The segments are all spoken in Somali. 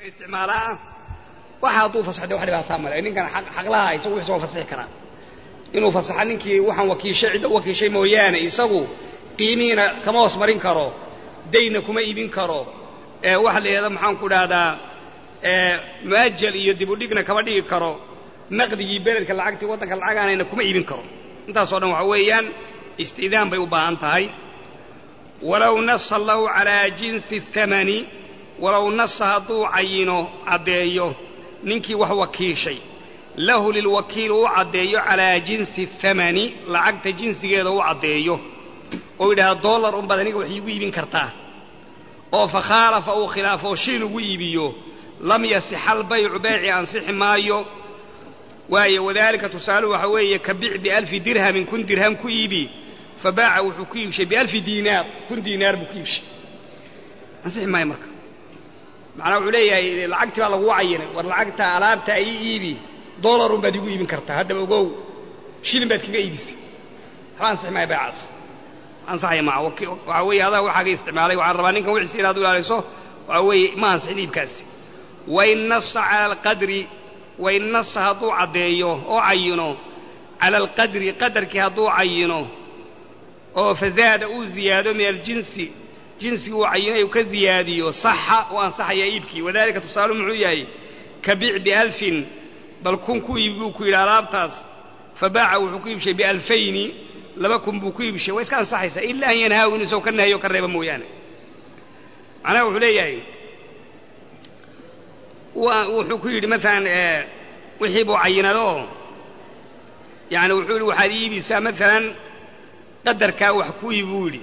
استعمالها وحاطوا فصحده واحد باتامل إن كان حق لها يسوي حساب فصح كرا إنه فصح إنك وحن وكيل شيء وكيل شيء مويانة يسوي قيمين كما أصبرين كرو دينكم يبين كرو واحد هذا محن كل هذا مؤجل يدبوا لينا كما دي كرو نقد يبرد كالعقد وطن كالعقد إنكم يبين كرو أنت صورنا وعويان استئذان بيوبا أنت هاي ولو نص الله على جنس الثمن ولو نص هدو عينه عديه ننكي وهو كيشي له للوكيل عديه على جنس الثمن لعقد جنس هذا عديه وإذا دولار بدنك وحيوي بين كرتاه أو فخالف أو خلاف أو شيء ويبيه لم يصح البيع بيع أنصح مايو وذلك تسأله حوية كبيع ب1000 درهم كن درهم كيبي فباع وحكيبش ب1000 دينار كن دينار بكيبش أنصح ماي مركب معناه عليه العقد على وعينه والعقد علامته إيبي دولار بدي يبين كرتها هذا بقول شيل بدك إيبس أنصح ماي بعاص أنصح يا معه وعوي هذا هو حاجة استعمالي وعربانين كم وعسير هذول على صو وعوي ما أنصح لي بكاسي وإن نص على القدر وإن نص هضو عديه أو عينه على القدر قدر كهضو عينه أو فزاد أو زيادة من الجنس جنسي وعينه وكزيادي صح وأنصح يبكي وذلك تصال معي كبيع ب1000 بل كن كيبوك إلى رابطاس فباع وحكيب شيء ب2000 لما كن بكيب شيء وإذا كان صحيح إلا أن ينهاو نسو كنها يقرب مويانه أنا وحليه وحكيب مثلا وحيبوا عينه يعني وحول وحديبي مثلا قدر كا وحكوي بولي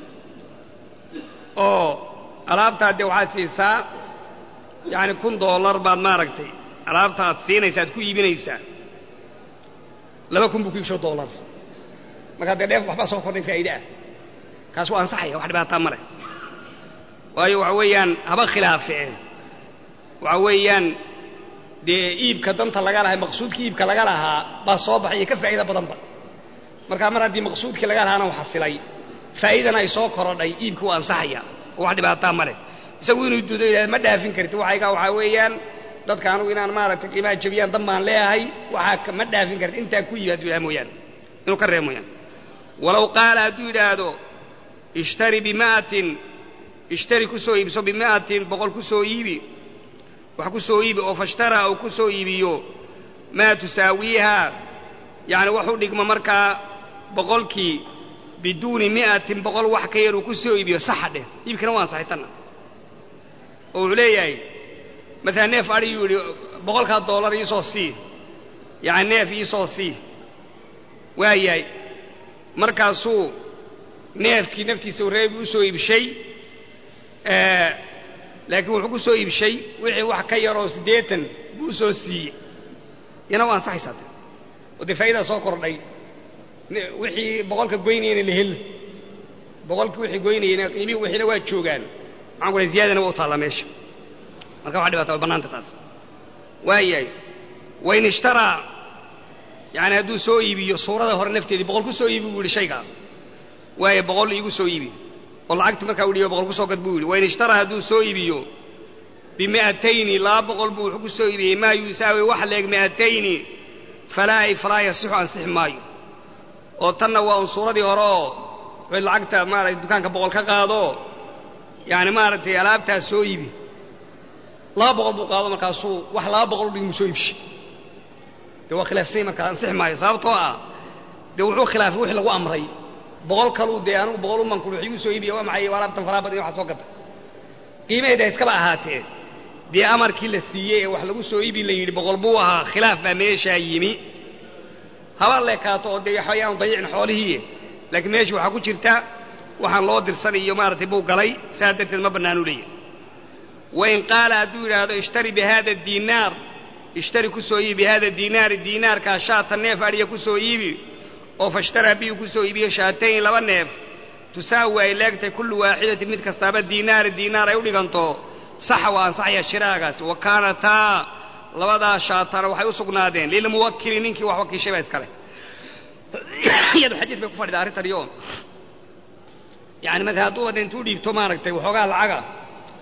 oo alaabta de waxa siisaa yaani $1 baad ma aragtay alaabta aad siinaysaa ku iibinaysaa $2,000 buu ku iibsho $. marka dheef waxba soo kordhin faa'iido kaas waa ansaxay wax dhibaato mare waayo waxa weeyaan haba khilaafee waxa weeyaan de iibka danta laga lahay maqsuudkii iibka laga lahaa ba soo baxay ka faa'iido badan ba marka mar haddii maqsuudkii laga lahaana waxa silay faa'iidana ay soo korodhay iibku waa ansaxaya wax dhibaato male isagu inuu duudo ma dhaafin kartid waxa weeyaan dadka anu inaan maaragtay qiimaha jabiyaan damaan leeyahay waxa ma dhaafin kartid inta ku yimaado ilaa mooyaan inuu ka reemoyaan walaw qaala haduu yiraahdo ishtari bi100 ishtari ku soo iibso bi100 boqol ku soo iibi wax ku soo iibi oo fashtara oo ku soo iibiyo ma tusaawiha yani wuxuu dhigma marka boqolkii بدون 100 بقول wax ka yar uu ku soo iibiyo saxade iibkana waan saxaytana oo leeyahay مثلا neef ari yiri $100 ii soo sii yaani neef ii soo sii waayay markaasuu neefkii naftiisa reeb u soo iibshay laakiin wuxuu ku soo iibshay wixii wax ka yar oo 80 buu soo sii yana waan saxaysatay oo faa'iido soo kordhay wixii boqolka goynayna la hel boqolka wixii goynayna qiimi wixina waa joogan aan kula ziyaadana oo taala meesha marka waxa dhibaato banaanta taas waayay wayn ishtara yani haduu soo iibiyo suurada hore nafteedii boqol ku soo iibi buu shayga waay boqol iigu soo iibi oo lacagtu marka uu dhiyo boqol ku soo gad buu wayn ishtara haduu soo iibiyo ب200 لا boqol buu ku soo iibiyay ma yusaawi wax leeg 200 falaa yasixu an six maayo oo tanna waa suuradii hore oo lacagta maaragtay dukaanka boqol ka qaado yaani maaragtay alaabta soo iibi la boqol buu qaado markaasuu wax la boqol dhigu soo iibshi de waa khilaafsay marka an six maayo sababtoo ah de wuxuu khilaafay wixii lagu amray boqol kalu de anu boqol man ku wixii soo iibiyo waa maxay alaabtan faraabad iyo wax soo gata qiimaheeda iska ba ahaatee de amarkii la siiyay wax lagu soo iibi la yiri boqol buu ahaa khilaaf ba meesha yimi haba leekaato oo de xayaan dayicin xoolihii laakiin meesha waxa ku jirta waxaan loo dirsanayo maartay buu galay saadad ma banaanu leeyahay وإن قال أدور هذا اشتري بهذا الدينار اشتري كسوي بهذا الدينار الدينار كشاة النيف أريا كسوي أو فاشترى به كسوي شاتين لو النيف تساوي إليك كل واحدة من كستابة دينار الدينار يولي قنطو صح وأن صحيح الشراغس وكانتا لوضع شاطر وحي أسقنا دين للموكل ننكي وحوكي شبه اسكاله يدو حديث بكفر داري اليوم يعني مثلا هدوه دين تولي بتمارك وحوقها العقا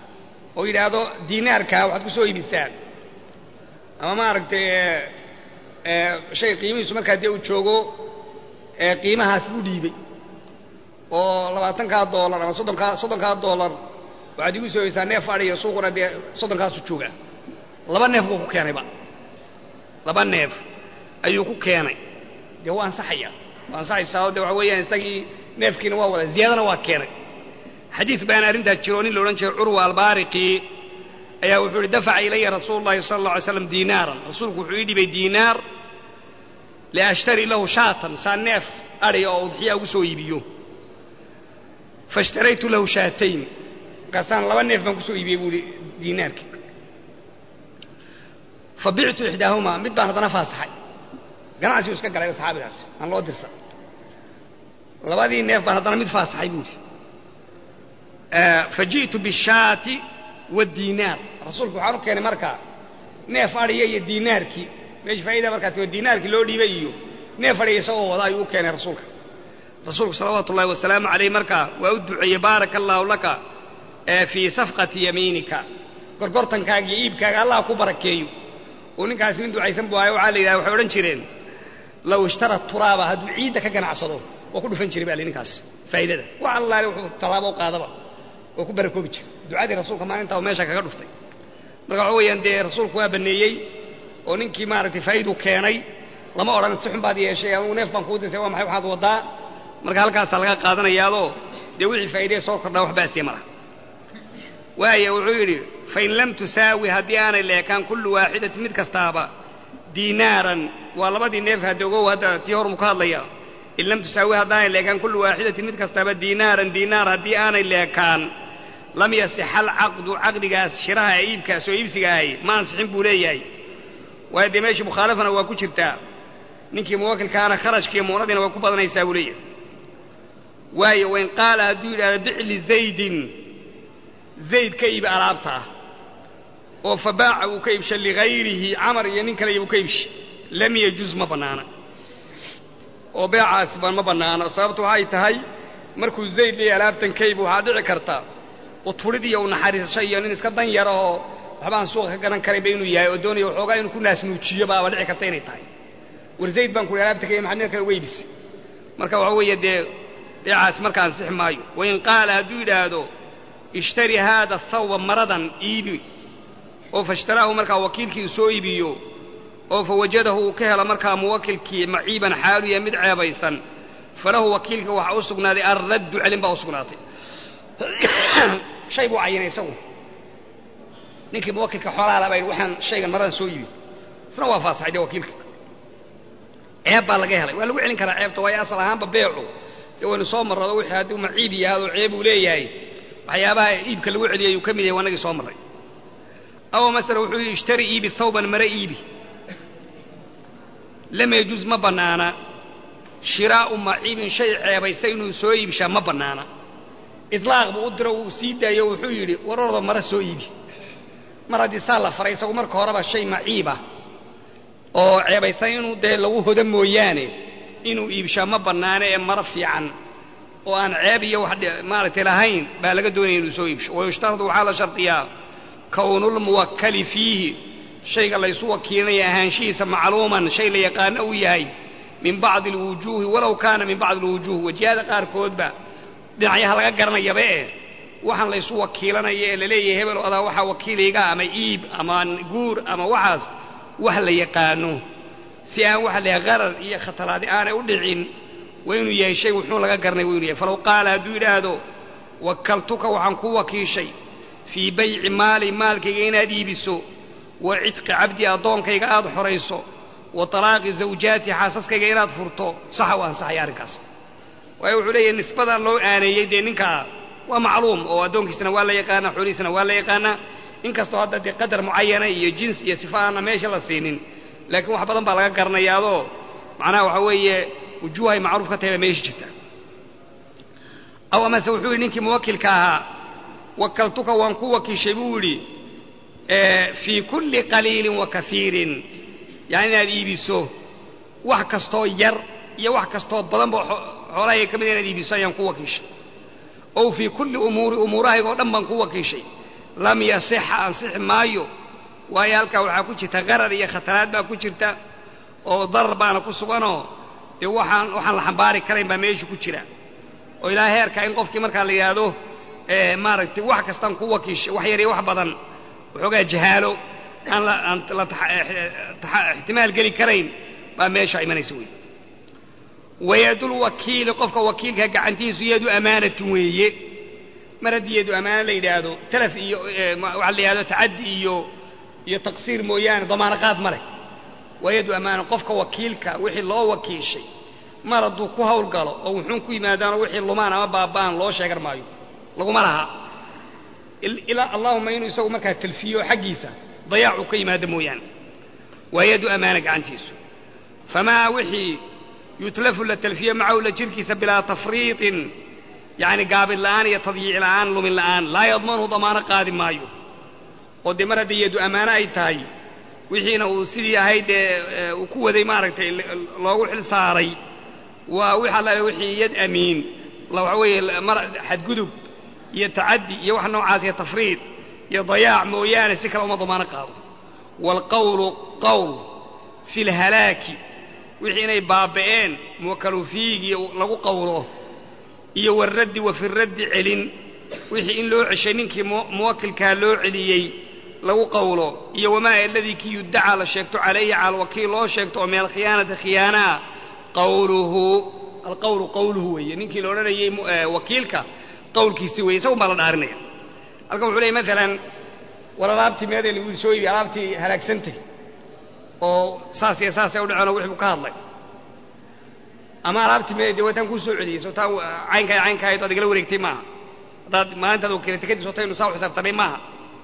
oo yidhaahdo diinaarka waxaad ku soo iibisaan ama maaragtay shay qiimihiisu markaa dee uu joogo qiimahaas buu dhiibay oo $20 ama $30 waxaad igu soo iibsaa neef adhiya suuquna dee 30 joogaa 2 neef buu ku keenayba 2 neef ayuu ku keenay dee waa ansaxaysaa oo dee waxa weeyaan isagii neefkiina waa wada ziyaadana waa keenay xadiid baan arrintaa jiro nin la odhan jiray curwa albaariqi ayaa wuxuu yidhi dafaca ilaya rasuulu llahi sala alla alay slam diinaaran rasuulku wuxuu ii dhibay diinaar liashtari lahu shaatan saa neef adhiya oo udxiya ugu soo iibiyo faashtaraytu lahu shaatayn markaasaan 2 neef baan ku soo iibiyey buu ihi diinaarkii fabictu ixdaahumaa mid baan haddana faasaxay ganacsigu iska galay saxaabigaas aan loo dirsan 2 neef baan haddana mid faasaxay buu ihi faji'tu bishaati waadiinaar rasuulku waxaan u keenay markaa neef adhiya iyo diinaarkii meesha faa'iida markaa tiyo diinaarkii loo dhiibay iyo neef adhiya isagoo wada ayuu u keenay rasuulku salawaatu ullahi wasalaamu calayh markaa waa u duceeyey baaraka allaahu laka fii safqati yamiinika gorgortankaaga iyo iibkaaga allah ku barakeeyo oo ninkaasi nin ducaysan buu ahay waxaa la yidhaha waxay odhan jireen low ishtara turaaba hadduu ciidda ka ganacsado waa ku dhufan jiray baa li ninkaas faa'iidada wax allaale wuxuu tallaabo u qaadaba oo ku barakoobi jiray ducadii rasuulka maalintaa oo meesha kaga dhuftay marka waxa weeyaan dee rasuulku waa baneeyey oo ninkii maaragtay faa'iidu keenay lama odhan si xun baad yeeshay anugu neef baan kuu dirsay waa maxay waxaad waddaa marka halkaasaa laga qaadanayaadoo dee wixii faa'iidee soo kordhaa wax baasiya ma laha waayo wuxuu yidhi fain lam tusaawi haddii aanay leekaan kullu waaxidatin mid kastaaba diinaaran waa 2 neef hadda ogow hadda tii hormu ka hadlaya in lam tusaawi haddaanay leekaan kullu waaxidatin mid kastaaba diinaaran diinaar haddii aanay leekaan lam yasixa alcaqdu caqdigaas shiraha ee iibkaas oo iibsiga ahay ma ansixin buu leeyahay waayo dee meeshii mukhaalafana waa ku jirtaa ninkii muwakilkaana kharashkiiyo muunadiina waa ku badanaysaa buu leeyahay waayo wain qaala hadduu yidhahdo bicli zaydin zayd ka iibi alaabta ah oo fabaaca uu ka iibsha ligayrihi camar iyo nin kale uu ka iibsha lam yajuz ma bannaana oo beecaasi baan ma bannaana sababtu waxay tahay markuu zayd leeyahay alaabtan ka iibi waxaa dhici karta uturid iyo naxariisasho iyo nin iska dan yara oo waxbaan suuqa ka gadan karayba inuu yahay oo doonaya waxoogaa inuu ku naasnuujiyo baaba dhici karta inay tahay war zayd baan ku ihi alaabta ka iibi maxaad nin kale uga iibisay marka waxa weeye dee beecaasi marka ansixi maayo wain qaala hadduu yidhaahdo ishtari haada thawba maradan iibi oo faishtaraahu markaa wakiilkii uu soo iibiyo oo fawajadahu uu ka helo markaa muwakilkii maciiban xaalu yahay mid ceebaysan falahu wakiilka waxaa u sugnaaday alraddu celin baa u sugnaatay shay buu cayinay isagu ninkii muwakilka xoolaha laabay waxaan shaygan maradan soo iibi isna waa faasaxay dee wakiilka ceeb baa laga helay waa lagu celin karaa ceebta waayo asal ahaanba beecu dee waynu soo marrado wixii hadduu maciib yahaadoo ceeb uu leeyahay waxyaabaha iibka lagu celiyay uu ka mid yahay waa nagii soo marray aw masala wuxuu yidhi ishtari iibi thawban mare iibi lam yajuz ma bannaana shiraa'u maciibin shay ceebaystay inuu soo iibshaa ma bannaana idlaaq buu u diro uu sii daayo wuxuu yidhi warorda mare soo iibi mar haddii saa la faray isagu marka horeba shay maciiba oo ceebaystay inuu dee lagu hoda mooyaane inuu iibshaa ma bannaana ee maro fiican oo aan ceeb iyo wax maaragtay lahayn baa laga doonaya inuu soo iibsho wayushtaradu waxaa la shardiyaa kownulmuwakkali fiihi shayga laysu wakiilinaya ahaanshihiisa macluuman shay la yaqaano uu yahay min bacdi alwujuuhi walow kaana min bacdi alwujuuh wajihada qaarkoodba dhinacyaha laga garanayaba waxaan laysu wakiilanaya ee laleeyahay hebel adaa waxaa wakiilayga ama iib ama guur ama waxaas wax la yaqaano si aan waxa la qarar iyo khatalaadi aanay u dhicin waa inuu yahay shay wuxuu laga garanay waa inuu yahay falow qaala hadduu yidhaahdo wakaltuka waxaan ku wakiishay fii bayci maali maalkayga inaad iibiso wa cidqi cabdi addoonkayga aad xorayso wa talaaqi zawjaati xaasaskayga inaad furto saxa u ansaxaya arrinkaas waayo wuxuu leeyahay nisbadan loo aaneeyey dee ninkaa waa macluum oo addoonkiisana waa la yaqaanaa xoolihiisana waa la yaqaanaa inkastoo hadda dee qadar mucayana iyo jins iyo sifa aanna meesha la siinin laakiin wax badan baa laga garanayaadoo macnaha waxaa weeye wujuuhay macruuf ka tahay baa meesha jirta aw amase wuxuu yidhi ninkii muwakilka ahaa wakaltuka waan ku wakiishay buu yidhi fii kulli qaliilin wa kaiirin yani inaad iibiso wax kastoo yar iyo wax kastoo badanba xoolahayga ka mid inaad iibiso ayaan ku wakiishay ow fii kulli umuuri umuurahaygoo dhan baan ku wakiishay lam yasixa ansixi maayo waayo halkaa waxaa ku jirta qarar iyo khataraad baa ku jirta oo darar baana ku suganoo dee waxaan la xambaari karayn baa meesha ku jira oo ilaa heerka in qofkii markaa la yidhaahdo maaragtay wax kastaan ku wakiisha wax yar iyo wax badan waxoogaa jahaalo aan la ixtimaal geli karayn baa meesha imanaysa wey wayadul wakiili qofka wakiilka gacantiisu yadu amaanatin weeye mar haddii yadu amaano la yidhaahdo talaf iyo waxaa la yidhahdo tacaddi iyo taqsiir mooyaane damaano qaad ma leh waa yadu amaano qofka wakiilka wixii loo wakiishay mar hadduu ku hawlgalo oo wuxuun ku yimaadaanoo wixii lumaan ama baaba'an loo sheegan maayo laguma laha ilaa allahuma inuu isagu markaa talfiyo xaggiisa dayaacu ka yimaado mooyaane waa yadu amaano gacantiisu famaa wixii yutlafu la talfiyo macahu la jirkiisa bilaa tafriiطin yacni gaabid la'aan iyo tadyiic la'aan lumin la'aan laa yadmanhu damaano qaadi maayo oo dee mar haddii yadu ammaano ay tahay wixiina uu sidii ahayd dee uu ku waday maaragtay loogu xil saaray waa wix allaale wixii yad amiin waxa weeye mar xadgudub iyo tacaddi iyo wax noocaas iyo tafriid iyo dayaac mooyaane si kale uma damaano qaado waalqawlu qawl fi lhalaaki wixii inay baaba'een muwakkalu fiigi lagu qawlo iyo warraddi wa firaddi celin wixii in loo ceshay ninkii muwakilkaa loo celiyey lagu qawlo iyo wamaa aladii kii yuddacaa la sheegto calayhi cala alwakiil loo sheegto oo min alkhiyaanati khiyaanaa alqawlu qawluhu weeye ninkii la odhanayey wakiilka qawlkiisi weeye isagun baa la dhaarinaya halkan wuxuu leeyay maalan war alaabtii meeday lagu soo iibi alaabtii halaagsantay oo saas iyo saasay u dhaceenoo wixii buu ka hadlay ama alaabtii meeday dee wataan kuu soo celiyey soo taa caynkahayd oad igala wareegtay maaha haddaad maalintaad wakiilatay kadib soo taynu saa u xisaabtanay maaha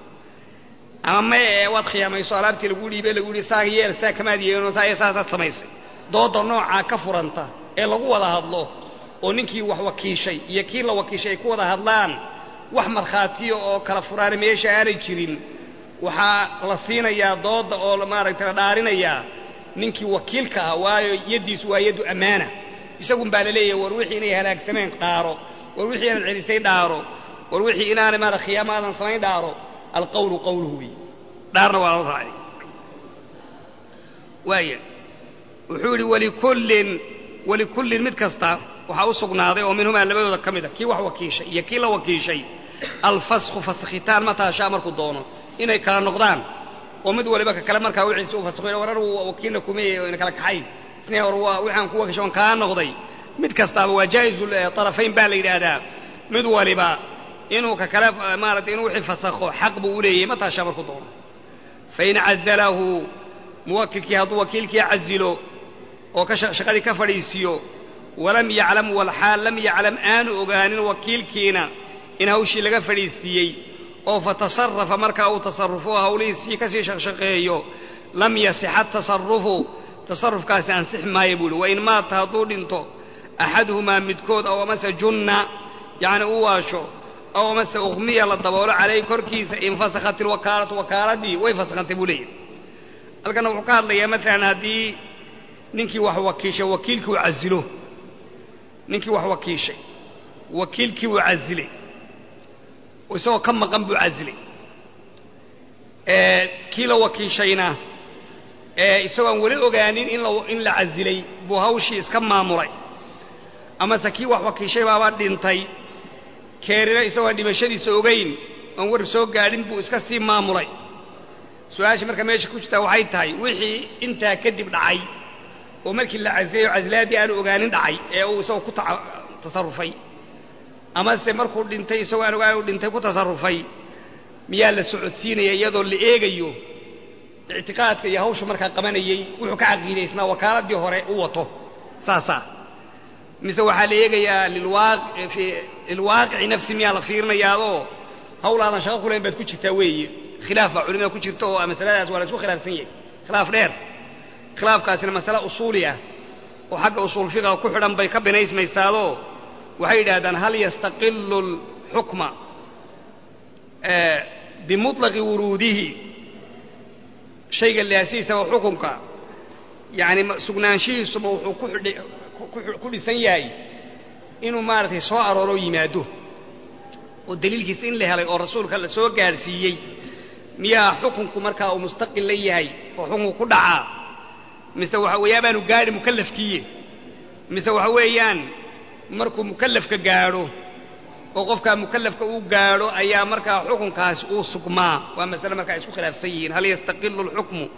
ama maye waad khiyaamayso alaabtii lagu dhiibay lagu yidhi saa yeel saa kamaad yeelinoo saa iyo saasaad samaysay doodda noocaa ka furanta ee lagu wada hadlo oo ninkii wax wakiishay iyo kii la wakiishay ay ku wada hadlaan wax markhaatiya oo kala furaana meesha aanay jirin waxaa la siinayaa doodda oo maaragtay la dhaarinayaa ninkii wakiilka ah waayo yaddiisu waa yaddu ammaana isagun baa la leeyahay war wixii inay halaagsameen dhaaro war wixii inaad celisay dhaaro war wixii inaanay maara khiyaamo aadan samayn dhaaro alqawlu qawluhu wey dhaarna waa la raacay waaya wuxuu yidhi walikullin mid kasta waxaa u sugnaaday oo minhumaa labadooda ka mida kii wax wakiishay iyo kii la wakiishay alfaskhu faskhitaan mataa shaa markuu doono inay kala noqdaan oo mid waliba ka kale markaa wixiisa u fasakho warar wakiilna kumeeyey oo ina kala kaxay isna hor waxaan ku wakiishay on kaa noqday mid kastaaba waa jaa'izu tarafayn baa la yidhaahdaa mid waliba inuu ka kale maaragtay inuu wixii fasakho xaq buu u leeyahay mataa shaa markuu doono fain cazalahu muwakilkii hadduu wakiilkii cazilo oo shaqadii ka fadhiisiyo walam yaclam walxaal lam yaclam aanu ogaanin wakiilkiina in hawshii laga fadhiisiiyey oo fatasarafa markaa uu tasarrufo hawlihiisii ka sii shaqshaqeeyo lam yasixa tasarrufkaasi ansix maayo buu ihi wain maata hadduu dhinto axaduhumaa midkood aw amase junna yacni u waasho aw amase ukhmiya la daboolo calayhi korkiisa infasakhat ilwakaalatu wakaaladii way fasakhantay buu leeyahy halkana wuxuu ka hadlayaa maalan haddii ninkii wax wakiishay wakiilkii uu casilo ninkii wax wakiishay wakiilkii uu casilay isagoo ka maqan buu casilay kii la wakiishayna isagoo aan weli ogaanin in la casilay buu hawshii iska maamulay amase kii wax wakiishay baaba dhintay keerina isagoo aan dhimashadiisa ogayn oon war soo gaadhin buu iska sii maamulay su-aasha marka meesha ku jirtaa waxay tahay wixii intaa kadib dhacay oo markii la casilayo casilaaddii aanu ogaanin dhacay ee uu isagoo ku tasarrufay amase markuu dhintay isagoo aan ogaan u dhintay ku tasarrufay miyaa la socodsiinaya iyadoo la eegayo ictiqaadka iyo hawsha markaa qabanayey wuxuu ka caqiidaysnaa wakaaladii hore u wato saasaa mise waxaa la eegayaa lilwaaqici nafsi miyaa la fiirinayaadoo hawl aadan shaqo ku lahayn baad ku jirtaa weeye khilaaf baa culimada ku jirta oo masaladaas waa la isku khilaafsan yahay khilaaf dheer khilaafkaasina masale usuuli ah oo xagga usuul fiqiga ku xidhan bay ka binaysmaysaadoo waxay yidhaahdaan hal yastaqilu alxukma bimuطlaqi wuruudihi shayga laasiisaba xukunka yacni sugnaanshihiisuba wuxuu ku dhisan yahay inuu maaragtay soo arooroo yimaado ودليل إن لها لي الرسول كلا سوى جارسيي مياه حكمكم مركا ومستقل ليهاي وحكم كدعاء مسوى ويابان وقاري مكلف كيه مسوى ويان مركو مكلف كجارو وقفك مكلف كجارو أيام مركا حكم كاس أوسقما ومثلا مركا يسوق خلاف سيين هل يستقل الحكم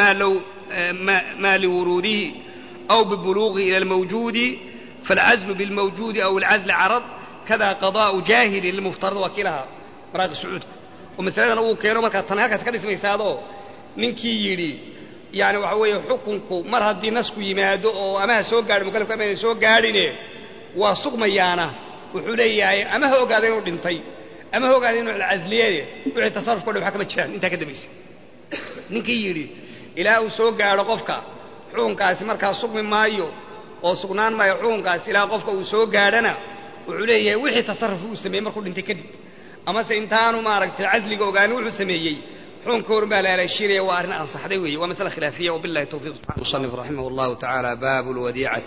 ما لوروده أو ببلوغه إلى الموجود فالعزل بالموجود أو العزل عرض كذا قضاء جاهل للمفترض وكلها مراقب سعودكم ومثلا أنا كيرو مركا تنهاك سكري اسمه سادو نينكي يري يعني وحوي حكمكم مر هدي نسكو يمادو أو أما سوق قاري مكلف كمان سوق قاري وسوق ميانا وحولي أما هو قاعدين ودنتي أما هو قاعدين العزلية وعي تصرف كله بحكم الشان أنت كده بيس نينكي يري إلى سوق قاري قفكا حكم كاس مركا سوق من مايو أو سوقنان ما يحكم كاس إلى قفكا وسوق قارنا وحولي وحي تصرف وسمي مركو أنت كده أما سإنتانو ما ركت العزل وقانو وسميي حون كوربا لا الشيري وارنا أنصح دوي ومسألة خلافية وبالله التوفيق. المصنف رحمه الله تعالى باب الوديعة.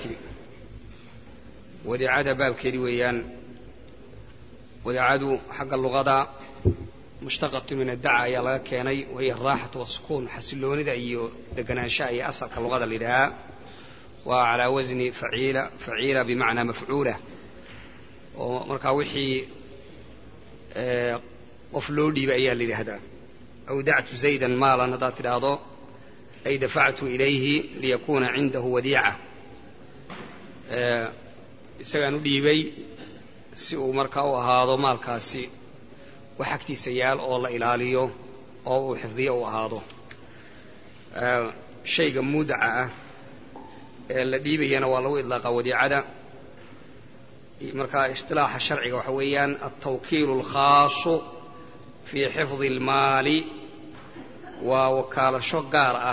وديعة باب كريويان وديعة حق اللغة مشتقة من الدعاء يلا كيني وهي الراحة والسكون حسلوني ذا أيو دقنا شيء أصل كاللغة لها وعلى وزن فعيلة بمعنى مفعولة ومركا وحي أفلودي بأيها لهذا أودعت زيدا مالا نضات الأضاء أي دفعت إليه ليكون عنده وديعة سيغانو ديبي سيء مركاو هذا مالكاسي وحكتي سيال أو الله إلاليو أو حفظي أو هذا شيء مدعى الذي بينا والله إطلاق وديعة مركا اصطلاح الشرعي وحويان التوكيل الخاص في حفظ المال ووكالة شقارة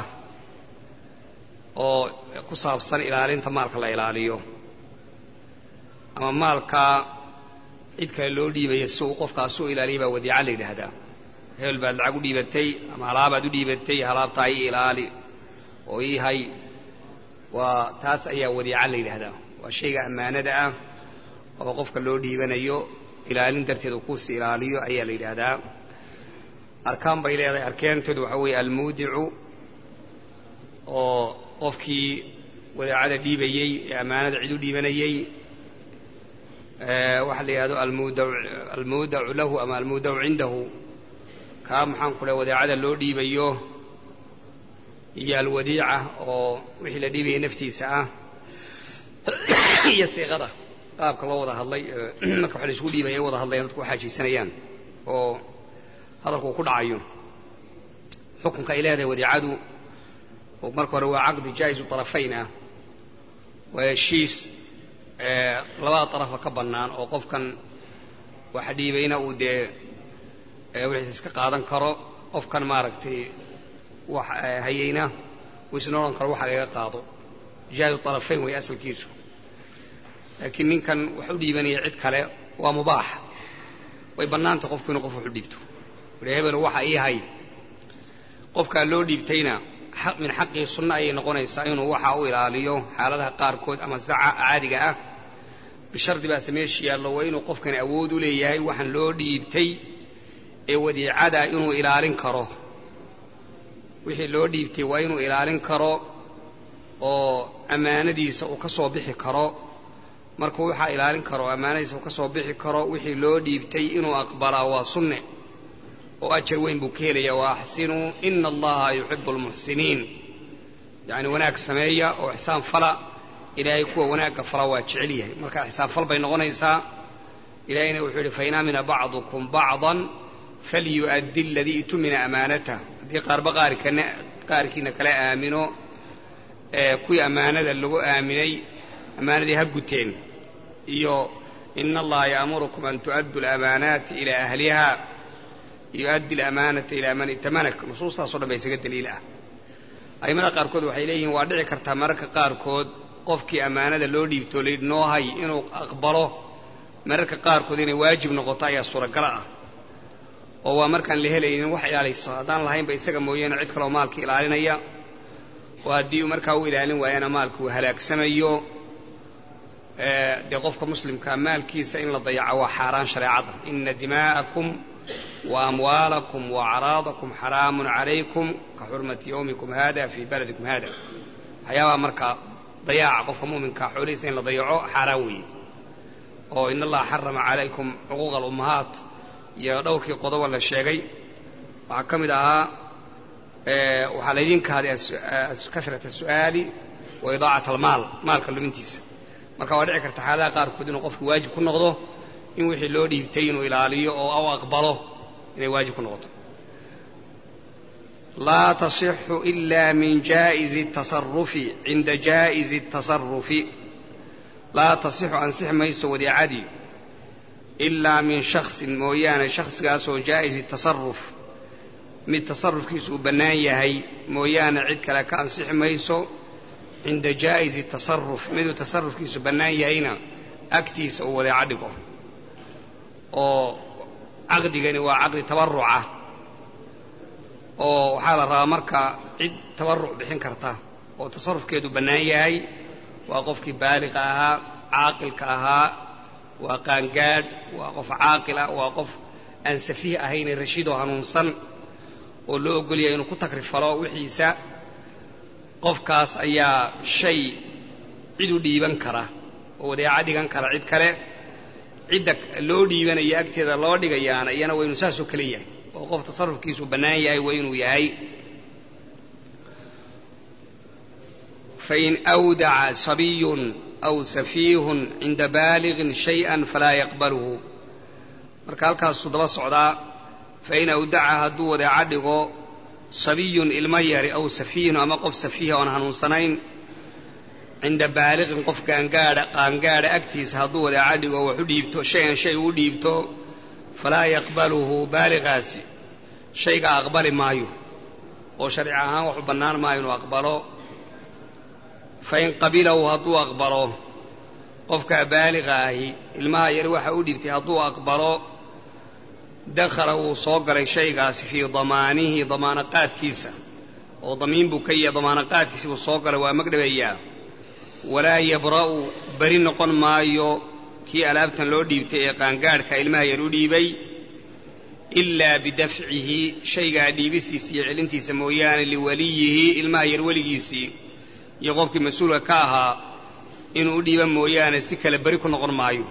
أو كصاب صن إلالين تمالك لا إلاليو أما مالك إذا لو دي بيسوق قف سوء إلالي بودي علي هذا هل بعد عقود دي بتي أما على بعد دي بتي هلا تاي إلالي وهي هاي وتاس أي ودي علي هذا والشيء أمانة ده وقف لو دي بنيو إلالين ترتدو كوس إلاليو أي اللي هذا أركان بيلي أركان تدعوي المودع وقفكي ودعاء دي بيي أمانة عدو دي بنيي وحلي هذا المودع له أما المودع عنده كام حنقل ودعاء لو دي بيوه هي الوديعة وحل دي بي نفتي ساعة هي صيغة قابك الله وضح الله مكو حل سودي بي وضح الله ينطقو حاجي سنيان هذا هو كل عيون حكم كإله وديعة ومركو هو عقد جائز طرفين ويشيس لبا طرف كبنان oo qofkan waxa dhiibayna uu de wixii iska qaadan karo qofkan maaragtay wax hayeyna wisnooran karo waxa laga qaado jaadu طرفين way asalkiisu laakiin ninkan waxa uu dhiibanaya cid kale waa mubaax way banaanta qofku inuu qof u dhiibto reebel waxa ay hay qofka loo dhiibtayna من حقه السنة أي نقول إنه وحى إلى اليوم حالها قاركود أما زعاء عادية بشرط بس ماشي الله وإنه قف كان أود ليه وحن لودي بتي ودي عدا إنه إلى لنكره وحي لودي بتي وإنه إلى لنكره أو أمانة دي سوكسو كرو مركو وحى إلى لنكره أمانة دي سوكسو كرو وحي لودي بتي إنه أقبل وصنع وأجر وين بكيلي وأحسنوا إن الله يحب المحسنين يعني هناك سمية وإحسان فلا إلى يكون هناك فلا واتشعليه مركا إحسان فلا بين غنيسا إلى أن يوحي فإن من بعضكم بعضا فليؤدي الذي اؤتمن أمانته دي قارب قاركين كلا آمنوا كوي أمانة اللغو آمني أمانة دي هبقتين إن الله يأمركم أن تؤدوا الأمانات إلى أهلها يؤدي الأمانة إلى من ائتمنك نصوصها صلى بيسك الدليل أي من قاركود وحيليه وادعي كرتا مرك قاركود قفكي أمانة لو ديبتو ليد نوهي إنو أقبله مرك قاركود إنو واجب نغطايا الصورة قراءة وهو مركا لهلي إنو وحي عليه الصلاة لهين بيسك مويين عدك لو مالك إلى علينا وهديو مركا إلى علينا وأنا مالك وهلاك سميو dee qofka muslimka maalkiisa in la dayaco waa xaaraan shareecada ina dimaa'akum wa amwaalakum wa acraadakum xaraamun calaykum ka xurmati yawmikum hada fii baladikum hada waxyaabaha marka dayaaca qofka mu'minka xoolihiisa in la dayaco xaaraan weeye oo in allaha xarama calaykum cuquuqa alummahaat iyo dhowrkii qodobo la sheegay waxaa ka mid ahaa waxaa laydinka haday kasrata su'aali wa idaacat almaal maalka lumintiisa marka waa dhici karta xaaladaha qaarkood inuu qofku waajib ku noqdo in wixii loo dhiibtay inuu ilaaliyo oo aw aqbalo inay waajib ku noqoto laa tasixu ila min jaa'izi tasarufi cinda jaa'izi tasarufi laa tasixu ansix mayso wadiicadii ilaa min shaksin mooyaane shakhsigaasoo jaa'izi tasaruf mid tasarufkiisu uu bannaan yahay mooyaane cid kale ka ansixi mayso cinda jaa'izi tasaruf miduu tasarufkiisu bannaan yahayna agtiisa uu wadeeco dhigo oo caqdigani waa caqdi tabarrucah oo waxaa la rabaa marka cid tabarruc bixin karta oo tasarufkeedu bannaan yahay waa qofkii baaliqa ahaa caaqilka ahaa waa qaangaadh waa qof caaqil ah waa qof aan safiih ahayn rashiid oo hanuunsan oo loo ogolyahay inuu ku takrifalo wixiisa qofkaas ayaa shay cid u dhiiban kara oo wadeeco dhigan kara cid kale cidda loo dhiibanaya agteeda loo dhigayaana iyana waa inuu saasoo kale yahay oo qof tasarufkiisu bannaan yahay waa inuu yahay fain awdaca sabiyun aw safiihun cinda baaliqin shay-an falaa yaqbaluhu marka halkaasuu daba socdaa fain awdaca hadduu wadeeco dhigo sabiyun ilmo yari aw safiihun ama qof safiiha oon hanuunsanayn cinda baaliqin qof qaangaadha agtiisa hadduu wadeeco dhigo wax u dhiibto shay-an shay uu dhiibto falaa yaqbaluhu baaliqaasi shayga aqbali maayo oo sharci ahaan waxu bannaan maayo inuu aqbalo fain qabilahu hadduu aqbalo qofkaa baaliqa ahi ilmaha yari waxa u dhiibtay hadduu aqbalo dakhala wuu soo galay shaygaasi fii damaanihi damaanaqaadkiisa oo damiin buu ka yahay damaanaqaadkiisi buu soo galay waa magdhabayaa walaa yabra'u beri noqon maayo kii alaabtan loo dhiibtay ee qaangaadhka ilmaha yar u dhiibay ilaa bidafcihi shaygaa dhiibisiisa iyo celintiisa mooyaane liwaliyihi ilmaha yar weligiisii iyo qofkii mas-uulka ka ahaa inuu u dhiiba mooyaane si kale beri ku noqon maayo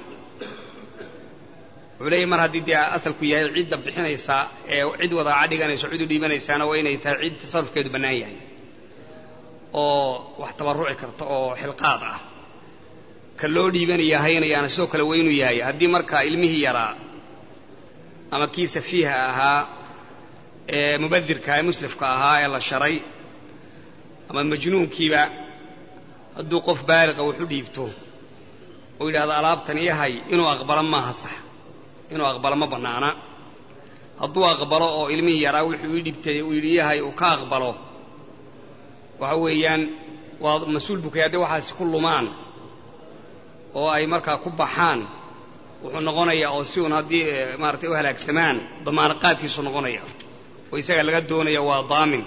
wuxuu leeyahy mar haddii dee asalku yahay cidda bixinaysa ee cid wadaaca dhiganayso cid u dhiibanaysaana waa inay tahay cid tasarufkeedu bannaan yahay oo wax tabarruci karta oo xilqaad ah ka loo dhiibanaya haynayaana sidoo kale waa inuu yahay haddii markaa ilmihii yaraa ama kii safiiha ahaa ee mubadirka ee musrifka ahaa ee la sharay ama majnuunkiiba hadduu qof baaliqa wax u dhiibto oo yidhahdo alaabtan yahay inuu aqbalo maaha sax inuu aqbalo ma bannaana hadduu aqbalo oo ilmihii yaraa wuxuu ii dhibtay uu yidhi yahay uu ka aqbalo waxa weeyaan waa mas-uul bukay haddii waxaasi ku lumaan oo ay markaa ku baxaan wuxuu noqonayaa oo si uun haddii maaragtay u halaagsamaan damaanaqaadkiisu noqonaya oo isaga laga doonaya waa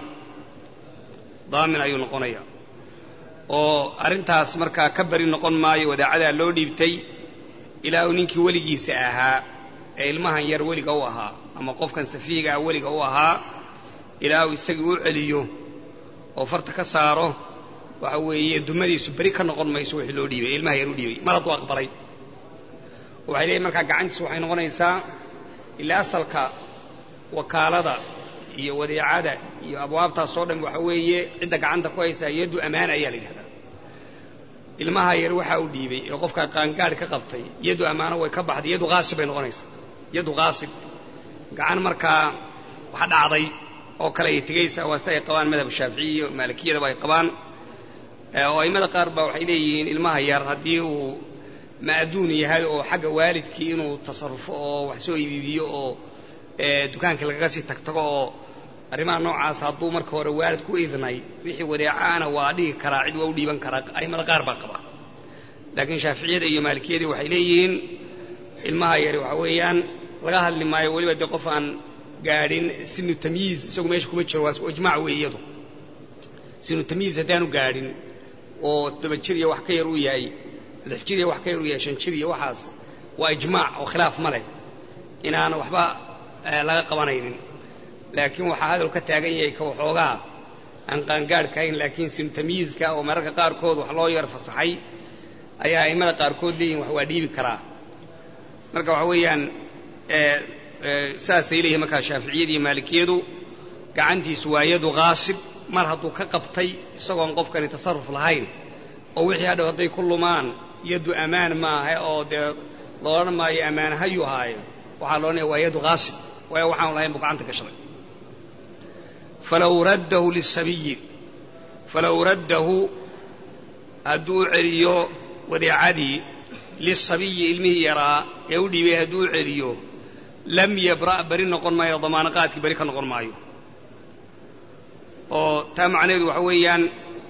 daamin ayuu noqonayaa oo arrintaas markaa ka beri noqon maayo wadaacadaa loo dhiibtay ilaa uu ninkii weligiisa ahaa ee ilmahan yar weliga u ahaa ama qofkan safiigaa weliga u ahaa ilaa uu isagii u celiyo oo farta ka saaro waxa weeye dumadiisu beri ka noqon mayso wixii loo dhiibay ilmaha yar u dhiibay mar hadduu aqbalay waxay leeyihin markaa gacantiisu waxay noqonaysaa ilaa asalka wakaalada iyo wadeecada iyo abwaabtaas oo dhan waxa weeye cidda gacanta ku haysaa yaddu ammaana ayaa la yidhahdaa ilmaha yar waxaa u dhiibay ee qofkaa qaangaadhi ka qabtay yaddu ammaano way ka baxday yaddu qaasib bay noqonaysaa yaddu qaasib gacan markaa wax dhacday oo kale ay tegaysaa waa si ay qabaan madhab shaaficiyi iyo maalikiyadaba ay qabaan oo aimada qaar baa waxay leeyihiin ilmaha yar haddii uu ma'duun yahay oo xagga waalidkii inuu tasarrufo oo wax soo iibiyo oo dukaankii lagaga sii tagtago oo arrimaha noocaas hadduu marka hore waalid ku idnay wixii wadeecaana waa dhigi karaa cid waa u dhiiban karaa aimada qaar baa qaba laakiin shaaficiyada iyo maalikiyadii waxay leeyihiin ilmaha yari waxa weeyaan laga hadli maayo weliba dee qof aan gaadhin sinu tamyiiz isagu meesha kuma jiro waa ijmaac weeye iyadu sinu tamyiiz haddaanu gaadhin oo 7 jir iyo wax ka yar uu yahay الحجية وحكيرو يا شنشرية وحاس وإجماع وخلاف ملك إن أنا وحبا لا قوانين لكن وحاذا الكتاجية كوحوجا أن قنقار كاين لكن سمتميز كا ومرك قاركود وحلو يرفع صحي أي إما قاركود لي وحوادي بكرا مرك وحويان ساس إليه مكان شافعي مالكيدو كعنتي سوايد غاصب مرهطو كقبطي سواء قف كان يتصرف لهين أو وحي هذا وضي كل مان يد أمان ما هي أو ده لون ما يأمان هيو هاي وحالونه ويد غاصب ويوحون لهين بقعنتك شري فلو رده هدو عريو وذي عدي للصبي علمه يرى يودي به هدو عريو لم يبرأ بري نقول ما يضمان قاتك بري كنقول مايو oo taa macnaheedu waxa weeyaan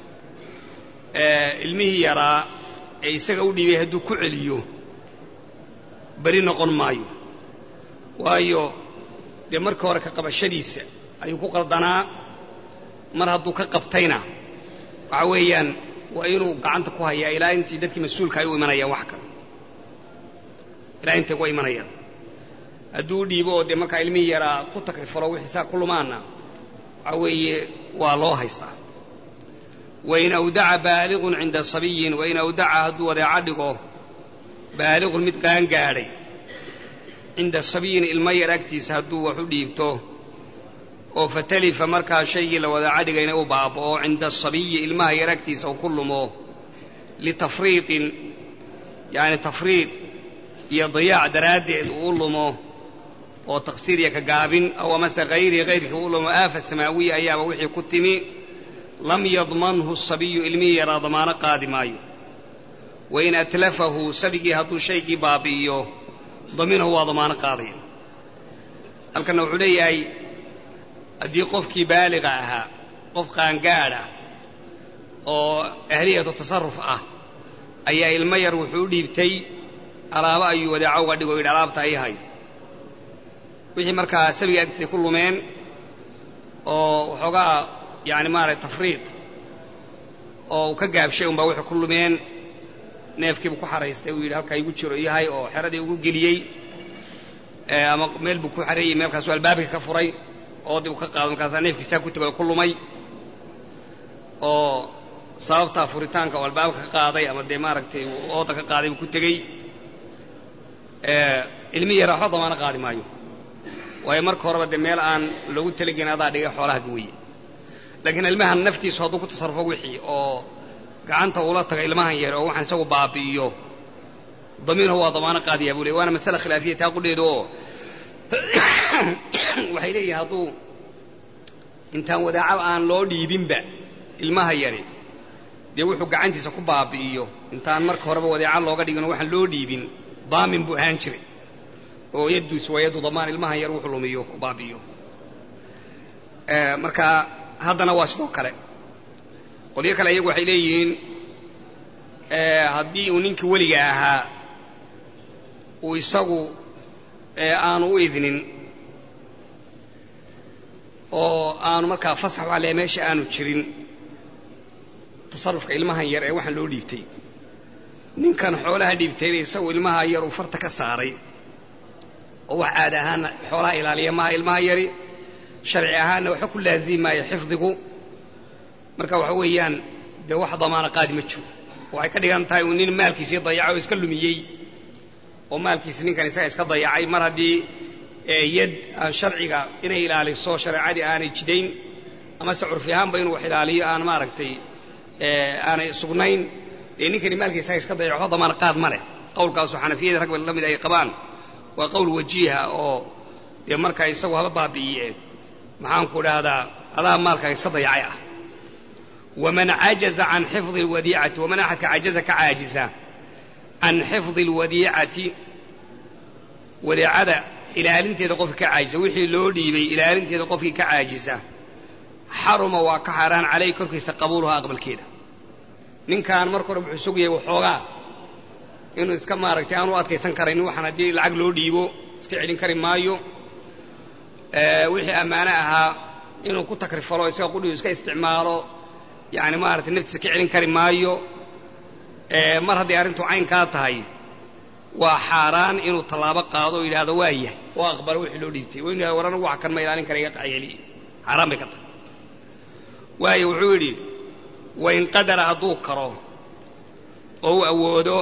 ilmihii yaraa ee isaga u dhibay hadduu ku celiyo bari noqon maayo waayo dee marka hore ka qabashadiisa ayuu ku qaldanaa mar hadduu ka qabtayna waxa weeyaan waa inuu gacanta ku hayaa ilaa intii dadkii mas-uulka ay u imanayaan wax kale ilaa intay ku imanayaan hadduu dhiibo oo dee markaa ilmihii yaraa ku takrifalo wixii saa ku lumaana عوي والله يستا وإن أودع بالغ عند صبي وإن أودع هدو ذا عدقه بالغ متقان قاري عند الصبي المير أكتس هدو وحديبته وفتلف مركا شيء لو ذا عدقه ينو بابه عند الصبي المير أكتس أو كل مو لتفريط يعني تفريط يضيع درادة وقول مو وتقصير يكجابين أو مس غيره كقول مآفة السماوية أيام وحي كتمي لم يضمنه الصبي علمي يرى ضمان قادمايو وإن أتلفه سبقي هدو شيء بابيو ضمنه وضمان قاضي الكن علي أي أدي قفك بالغها قفك أنقاله أو أهلية التصرف أي المير وحولي بتي على رأي ودعوا ودعوا إلى رابطة أي هاي wixii markaa sabiga agtiisa ku lumeen oo waxoogaa yani maaragtay tafriid oo ka gaabshay unbaa wuxuu ku lumeen neefkiibu ku xaraystay uu yidhi halkaa igu jiro yahay oo xeradii ugu geliyey ama meel buu ku xareeyey meelkaasuu albaabka ka furay oo dib u ka qaado markaasaa neefkiisaa ku tegay oo ku lumay oo sababtaa furitaanka oo albaabka ka qaaday ama dee maaragtay ooda ka qaaday buu ku tegey ilmihi yaraa waxba damaano qaadi maayo waayo marka horeba dee meel aan lagu talagelin adaa dhigay xoolaha gawiye laakiin ilmahan naftiisu hadduu ku tasarrufo wixii oo gacanta ula taga ilmahan yar oo waxaan isagu baabi'iyo damiirhu waa damaano qaadiyaa buu leeyahay waana masale khilaafiya taa qudheedu oo waxay leeyihiin hadduu intaan wadaaca aan loo dhiibinba ilmaha yari dee wuxuu gacantiisa ku baabi'iyo intaan marka horeba wadaaca looga dhigin oo waxaan loo dhiibin daamin buu ahaan jiray oo yadduus waa yaddu damaan ilmaha yar wuxuu lumiyo oo baabi'iyo marka haddana waa sidoo kale qolyo kale iyagu waxay leeyihiin haddii uu ninkii weliga ahaa uu isagu aanu u idnin oo aanu markaa fasax u allee meesha aanu jirin tasarrufka ilmahan yar ee waxaan loo dhiibtay ninkan xoolaha dhiibtayna isagu ilmaha yar uu farta ka saaray oo wax caadi ahaana xoolaha ilaaliya maaha ilmaha yari sharci ahaanna waxa ku laazimaya xifdigu marka waxa weeyaan dee wax damaano qaadi ma jiro waxay ka dhigan tahay nin maalkiisii dayacay oo iska lumiyey oo maalkiisii ninkan isaga iska dayacay mar haddii yad aan sharciga inay ilaaliso shareecadii aanay jidayn ama se curfi ahaanba inuu wax ilaaliyo aan maaragtay aanay sugnayn dee ninkani maalkiisa isaga iska dayaco wax damaano qaad ma leh qowlkaasoo xanafiyada rag la mid ay qabaan waa qowl wajiiha oo dee markaa isagu haba baabi'iyeen maxaanku dhahdaa adaa maalkaaga iska dayacay ah waman cajaza can xifdi alwadiicati waman axadka cajaza ka caajisa can xifdi alwadiicati wadiicada ilaalinteeda qofkii ka caajisa wixii loo dhiibay ilaalinteeda qofkii ka caajisa xaruma waa ka xaaraan calayh korkiisa qabuuluha aqbalkeeda ninkaan marka hore wuxuu sugayay waxoogaa inuu iska maaragtay aanu adkaysan karayn waxaan haddii lacag loo dhiibo iska celin kari maayo wixii ammaano ahaa inuu ku takrifalo isaga qudhigu iska isticmaalo yani maaragtay naftiisa ka celin kari maayo mar haddii arrintu caynkaa tahay waa xaaraan inuu tallaabo qaado oo yidhaahdo waa yahay oo aqbalo wixii loo dhiibtay waa inuu yidhahdo war anigu wax kan ma ilaalin kara iga qacyeliye xaaraan bay ka tahay waayo wuxuu yidhi wain qadara hadduu karo oo uu awoodo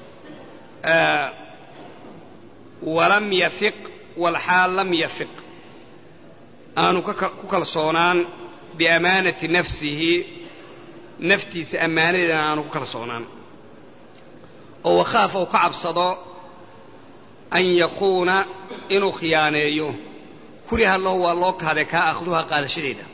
walam yafiq walxaal lam yafiq aanu ku kalsoonaan biamaanati nafsihi naftiisa ammaanadeedana aanu ku kalsoonaan oo wakhaafa uu ka cabsado an yakuuna inuu khiyaaneeyo kuriha lahu waa loo kahday kaa akhduha qaadashadeeda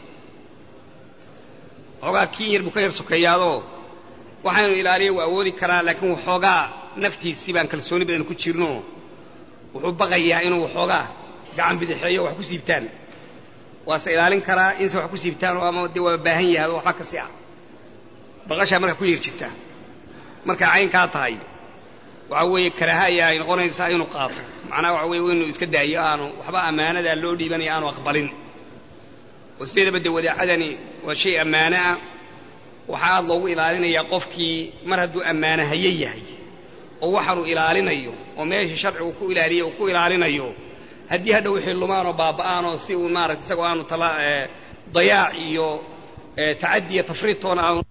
xoogaa kiin yar buu ka yar sokeeyaadoo waxaynu ilaaliya waa awoodi karaa laakiin waxoogaa naftiisii baan kalsooni badan ku jirno wuxuu baqayaa inuu waxoogaa gacan bidixeeyo wax ku siibtaan waase ilaalin karaa inse wax ku siibtaan oo ama dee waa baahan yahay oo waxba kasi ah baqashaa marka ku yar jirta markay caynkaa tahay waxa weeye karaaha ayaa noqonaysaa inuu qaato macnaha waxa weeye inuu iska daayo aanu waxba ammaanadaa loo dhiibanaya aanu aqbalin oo sideedaba dee wadaacadani waa shay ammaano ah waxaa aad loogu ilaalinayaa qofkii mar hadduu ammaano haye yahay oo waxaanu ilaalinayo oo meeshii sharcigu ku ilaaliye uu ku ilaalinayo haddii hadha wixii lumaanoo baaba'aanoo si uu maaragta isagoo aanu dayaac iyo tacaddi iyo tafriidtoona aanu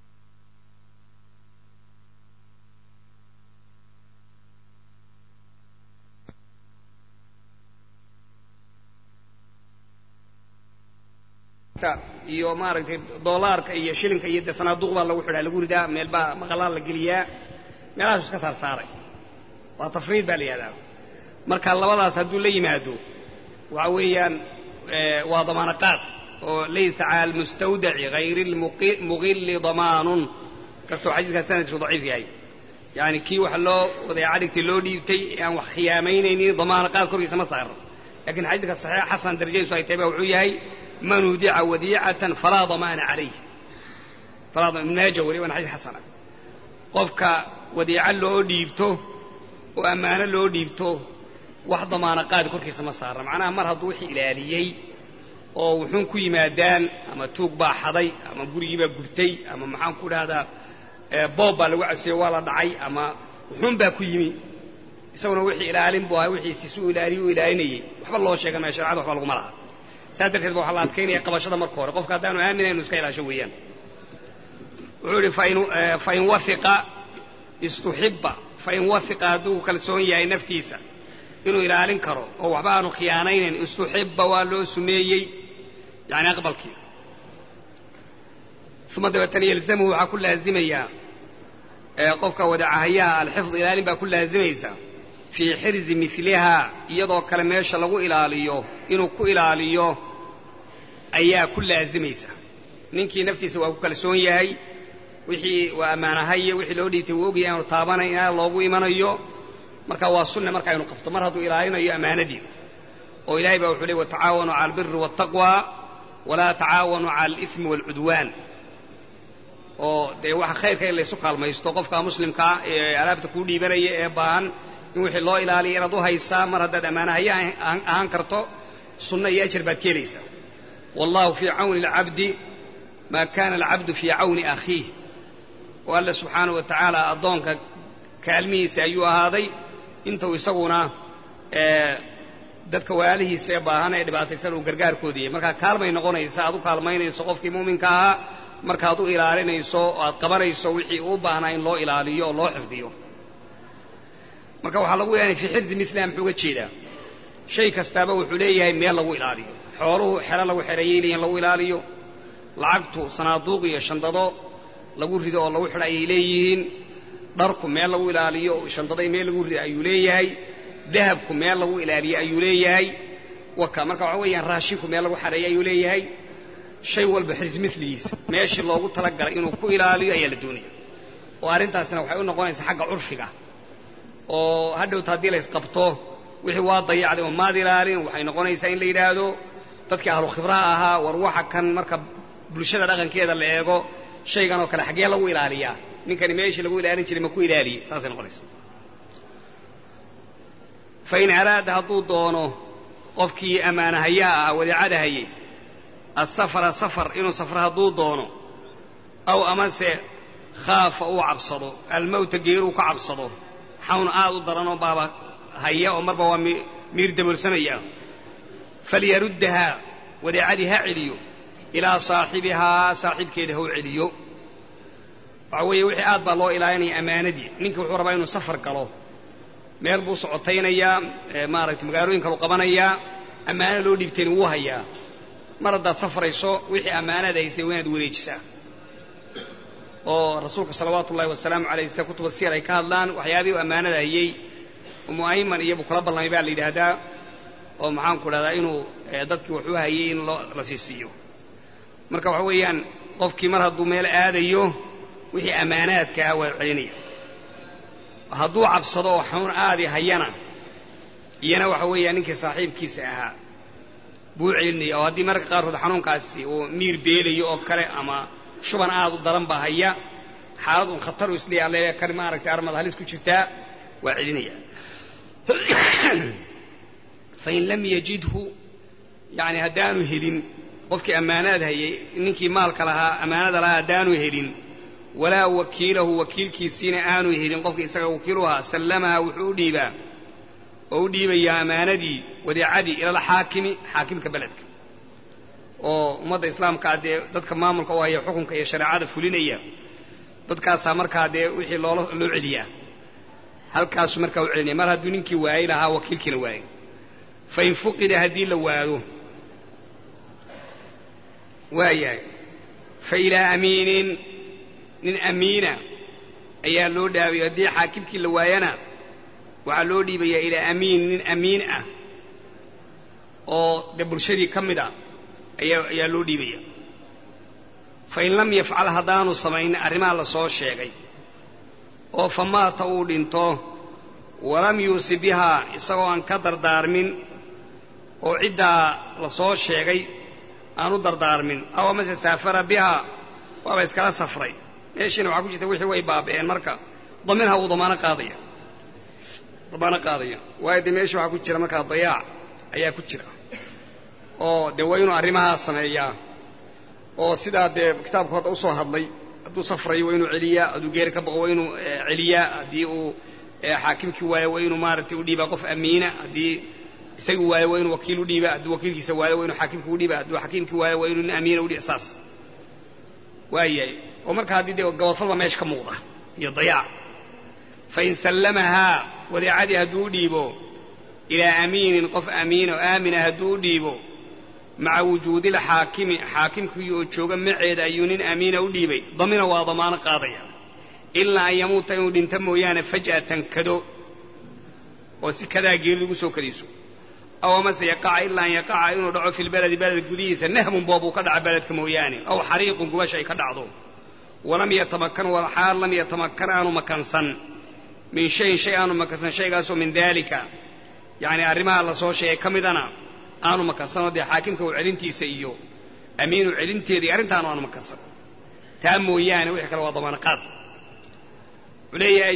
iyo maaragtay doolaarka iyo shilinka iyo dee sanaaduuq baa lagu xidhaa lagu ridaa meel baa maqalaa la geliyaa meelahaas iska saarsaaray waa tafriid baa la yihahdaa marka labadaas hadduu la yimaado waxa weeyaan waa damaanaqaad oo laysa cala almustawdaci hayri lmuqili damaanun kastoo xadiidkaas sanadkiisu daciif yahay yani kii waxa loo wadaeca dhigtay loo dhiibtay ee aan wax khiyaamaynaynin damaanaqaad korkiisa ma saarno lakiin xadiidka saxiix xasan darajadiisu ay tahay ba wuxuu yahay man udica wadiicatan falaa damaana calayh ibn maaja weli waana xadiis xasana qofka wadiico loo dhiibto oo ammaano loo dhiibto wax damaana qaadi korkiisa ma saarna macnaha mar hadduu wixii ilaaliyey oo wuxuun ku yimaadaan ama tuug baa xaday ama gurigii baa gurtay ama maxaan ku dhahdaa boob baa lagu casiyo waa la dhacay ama wuxuun baa ku yimi isaguna wixii ilaalin buu ahay wixiisi suu ilaaliyo u ilaalinayey waxba loo sheegan maya sharcada waxba laguma laha saas darteed ba waxaa la adkaynaya qabashada marka hore qofka haddaanu aaminayn inu iska ilaasho weeyaan wuxuu idhi fain wafiqa istuxibba fain wafiqa hadduu kalsoon yahay naftiisa inuu ilaalin karo oo waxba aanu khiyaanaynayn istuxibba waa loo sumeeyey yani aqbalkii uma dabeetana yalzamhu waxaa ku laazimayaa qofka wadacahayaha alxifd ilaalin baa ku laazimaysa fii xirzi milihaa iyadoo kale meesha lagu ilaaliyo inuu ku ilaaliyo ayaa ku laazimaysa ninkii naftiisa waa ku kalsoon yahay wixii waa ammaanahaye wixii loo dhiibtay wuu ogyahay aanu taabanayn inaa loogu imanayo marka waa sunne marka aynu qabto mar hadduu ilaalinayo ammaanadii oo ilaahay baa wuxuu leey watacaawanuu cala albiri waataqwa walaa tacaawanuu cala alifmi waalcudwaan oo dee waxa khayrka in laysu kaalmaysto qofka muslimkaa ee alaabta kuu dhiibanaya ee baahan in wixii loo ilaaliya inaad u haysaa mar haddaad ammaanahaye ahaan karto sunno iyo ajar baad keenaysaa wallahu fii cawni alcabdi maa kaana alcabdu fii cawni akhiih oo alla subxaanahu wa tacaala addoonka kaalmihiisa ayuu ahaaday intuu isaguna dadka walaalihiisa ee baahan ee dhibaataysan uu gargaarkoodiyay markaa kaalmay noqonaysa aad u kaalmaynayso qofkii muuminka ahaa markaad u ilaalinayso oo aad qabanayso wixii uu baahnaa in loo ilaaliyo oo loo xifdiyo marka waxaa lagu yahay fii xirzi miliha muxuu uga jeedaa shay kastaaba wuxuu leeyahay meel lagu ilaaliyo xooluhu xero lagu xereeyey leeyihin lagu ilaaliyo lacagtu sanaaduuq iyo shandado lagu rido oo lagu xidho ayay leeyihiin dharku meel lagu ilaaliyo shandaday meel lagu rido ayuu leeyahay dahabku meel lagu ilaaliyo ayuu leeyahay waka marka waxa weeyaan raashinku meel lagu xareeyo ayuu leeyahay shay walba xirzi miligiisa meeshii loogu talagalay inuu ku ilaaliyo ayaa la doonaya oo arrintaasina waxay u noqonaysaa xagga curfiga oo hadhowta haddii laysqabto wixii waa dayacday oo maad ilaalin waxay noqonaysaa in la yidhaahdo dadkii ahlu khibraha ahaa war waxa kan marka bulshada dhaqankeeda la eego shaygan oo kale xaggee lagu ilaaliyaa ninkani meeshii lagu ilaalin jiray ma ku ilaaliyey saasay noqonaysa fain araada hadduu doono qofkii ammaanahayaha ah wadaacada hayey asafara safar inuu safro hadduu doono aw amase خاف أو عبصده الموت جيرو كعبصده حون آذو درانو بابا هيا ومربا ومير دبر سنيا فليردها ودعادها عليو إلى صاحبها صاحب كيده عليو وعوي وحي آد بالله إلى يعني أمانة دي نينك وحوربا إنه سفر كلو meel buu socotaynayaa maaragtay magaalooyinka uu qabanayaa amaana loo dhibteen uu hayaa mar haddaad safrayso wixii amaanada haysay waa inaad wareejisaa oo rasuulka salawaatullaahi wasalaamu calayhi sa kutuba siyar ay ka hadlaan waxyaabihii uu amaanada hayay umu ayman iyo buu kula ballamay baa la yidhaahdaa oo maxaan ku dhahdaa inuu dadkii wuxuu hayay in la siisiiyo marka waxa weeyaan qofkii mar hadduu meel aadayo wixii amaanaadka ah waa celinaya hadduu cabsado oo xanuun aadi hayana iyana waxa weeyaa ninkii saaxiibkiisa ahaa buu celinaya oo haddii marka qaarkood xanuunkaasi uu miir beelayo oo kale ama shuban aad u daran baa haya xaalad un khatar u isleeyahay alle kari maaragtay armad halis ku jirtaa waa celinaya fain lam yajidhu yani haddaanu helin qofkii ammaanaad hayay ninkii maalka lahaa ammaanada lahaa haddaanu helin ولا وكيله وكيل كيسين آنو يهدين قفك إساق وكيلها سلمها وحوديبا وديبا يا أماندي ودعادي إلى الحاكم حاكم كبلدك ومضى إسلام كعدي ضدك ماملك وهي حكمك يا شرعات فلينية ضدك سامر كعدي وحي الله عليا هل كاسو مركا وعليا مرها دونينك واي لها وكيلك نواي فإن فقد هدي لوادو واي فإلى أمين nin amiina ayaa loo dhaabiyo haddii xaakimkii la waayana waxaa loo dhiibayaa ilaa amiin nin amiin ah oo de bulshadii ka mid ah ayaa loo dhiibaya fain lam yafcal haddaanu samayn arrimaha la soo sheegay oo famaata uu dhinto walam yuusi bihaa isagoo aan ka dardaarmin oo ciddaa la soo sheegay aanu dardaarmin aw amase saafara bihaa waaba iskala safray meeshiina waxaa ku jirta wixii way baaba'een marka daminha uu damaano qaadaya waayo dee meesha waxaa ku jira markaa dayaac ayaa ku jira oo dee waa inuu arrimahaas sameeyaa oo sidaa dee kitaabka horta usoo hadlay hadduu safrayo waa inuu celiyaa hadduu geeri ka baqo waa inuu celiyaa haddii uu xaakimkii waayo waa inuu maaragtay u dhiibaa qof amiina haddii isagii waayo waa inuu wakiil u dhiibaa hadduu wakiilkiisa waayo waa inuu xaakimkii u dhiibaa hadduu xakiimkii waayo waa inuu nin amiina u dhiib saas waayahay oo marka haddii dee gabadfalba meesha ka muuqda iyo dayaac fain sallamahaa wadiicadii hadduu u dhiibo ilaa amiinin qof amiin oo aamina hadduu u dhiibo maca wujuudi lxaakimi xaakimkii oo jooga maceeda ayuu nin amiina u dhiibay damina waa damaano qaadaya ilaa an yamuuta inuu dhinto mooyaane faj'atan kado oo si kadaa geeri lagu soo kadiiso aw amase yaqaca ilaa an yaqaca inuu dhaco fi lbaladi beled gudihiisa nahmun boobuu ka dhaca beledka mooyaane aw xariiqun gubasha ay ka dhacdo walam yatamakan walxaal lam yatamakan aanu makansan min shayin shay aanu makansan shaygaasoo min daalika yacni arrimaha la soo sheegay ka midana aanu makansanoo dee xaakimka u celintiisa iyo amiinu celinteeda iyo arrintaanu aanu makansan taa mooyaane wixii kale waa damaano qaad wuxuu leeyahay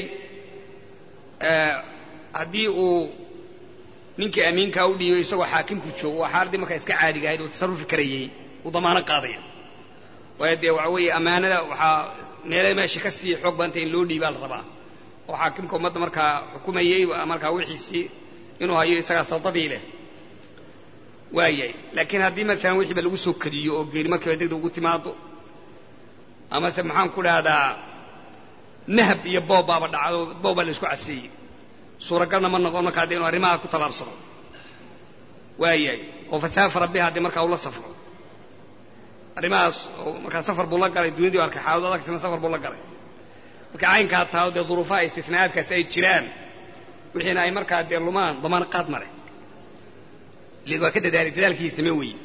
haddii uu ninkii amiinkaa u dhiibay isagoo xaakimku joogo waa xaaladii markaa iska caadiga ahayd oo tasarufi karayey uu damaano qaadaya waayo dee waxa weeye ammaanada waxaa meele meesha ka sii xoog badanta in loo dhiibaa la rabaa oo xaakimka ummadda markaa xukumayey markaa wixiisii inuu hayo isagaa saldadii leh waayahay laakiin haddii maalan wixiiba lagu soo kadiyo oo geeri markiiba degdeg ugu timaado amase maxaan ku dhahdaa nahab iyo boob baaba dhacdo boob baa la isku caseeyey suuragalna ma noqon markaa dee inuu arrimaha ku tallaabsado waayahay oo fasaafara biha haddii markaa ula safro arrimahaas markaa safar buu la galay duniyadii arkay xaalado adagtisna safar buu la galay marka caynkaa tahay dee duruufaha istifnaadkaasi ay jiraan wixiina ay markaa dee lumaan damaano qaad male waa ka dadaalkii same weeye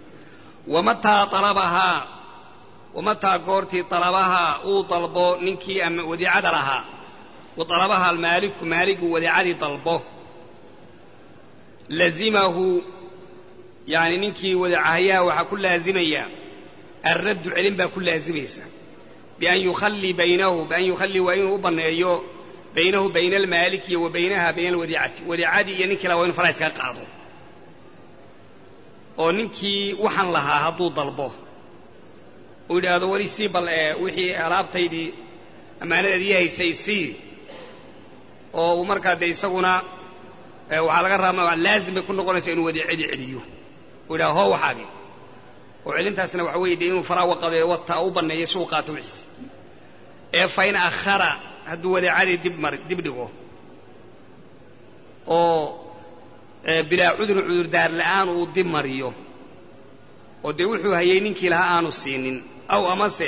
wamataa goortii talabahaa uu dalbo ninkii wadiicada lahaa wa talabaha almaaliku maaligu wadiicadii dalbo lazimahu yani ninkii wadiicahayaha waxaa ku laazimaya الرد علم باكل لازميسا بأن يخلي وإنه بنيو بينه بين المالك وبينها بين الوديعة وديعة ينكي لو إنه فرايس كقاضو وننكي وحن لها هدو ضلبه وإذا هذا وريسي وحي ألابتيدي ammaanadii haysay oo markaa de isaguna waxa laga rabaa laazim ku noqonaysa inuu wadiicadii celiyo oo ilaa hoo waxaagi oo celintaasna waxa weeyday inuu faraawa qabeeyo wata u baneeyo soo qaato wixii fa in akhara hadduu wadiicadii dib dhigo oo bilaa cudur daar la'aan uu dib mariyo oo de wuxuu hayay ninkii lahaa aanu siinin aw amase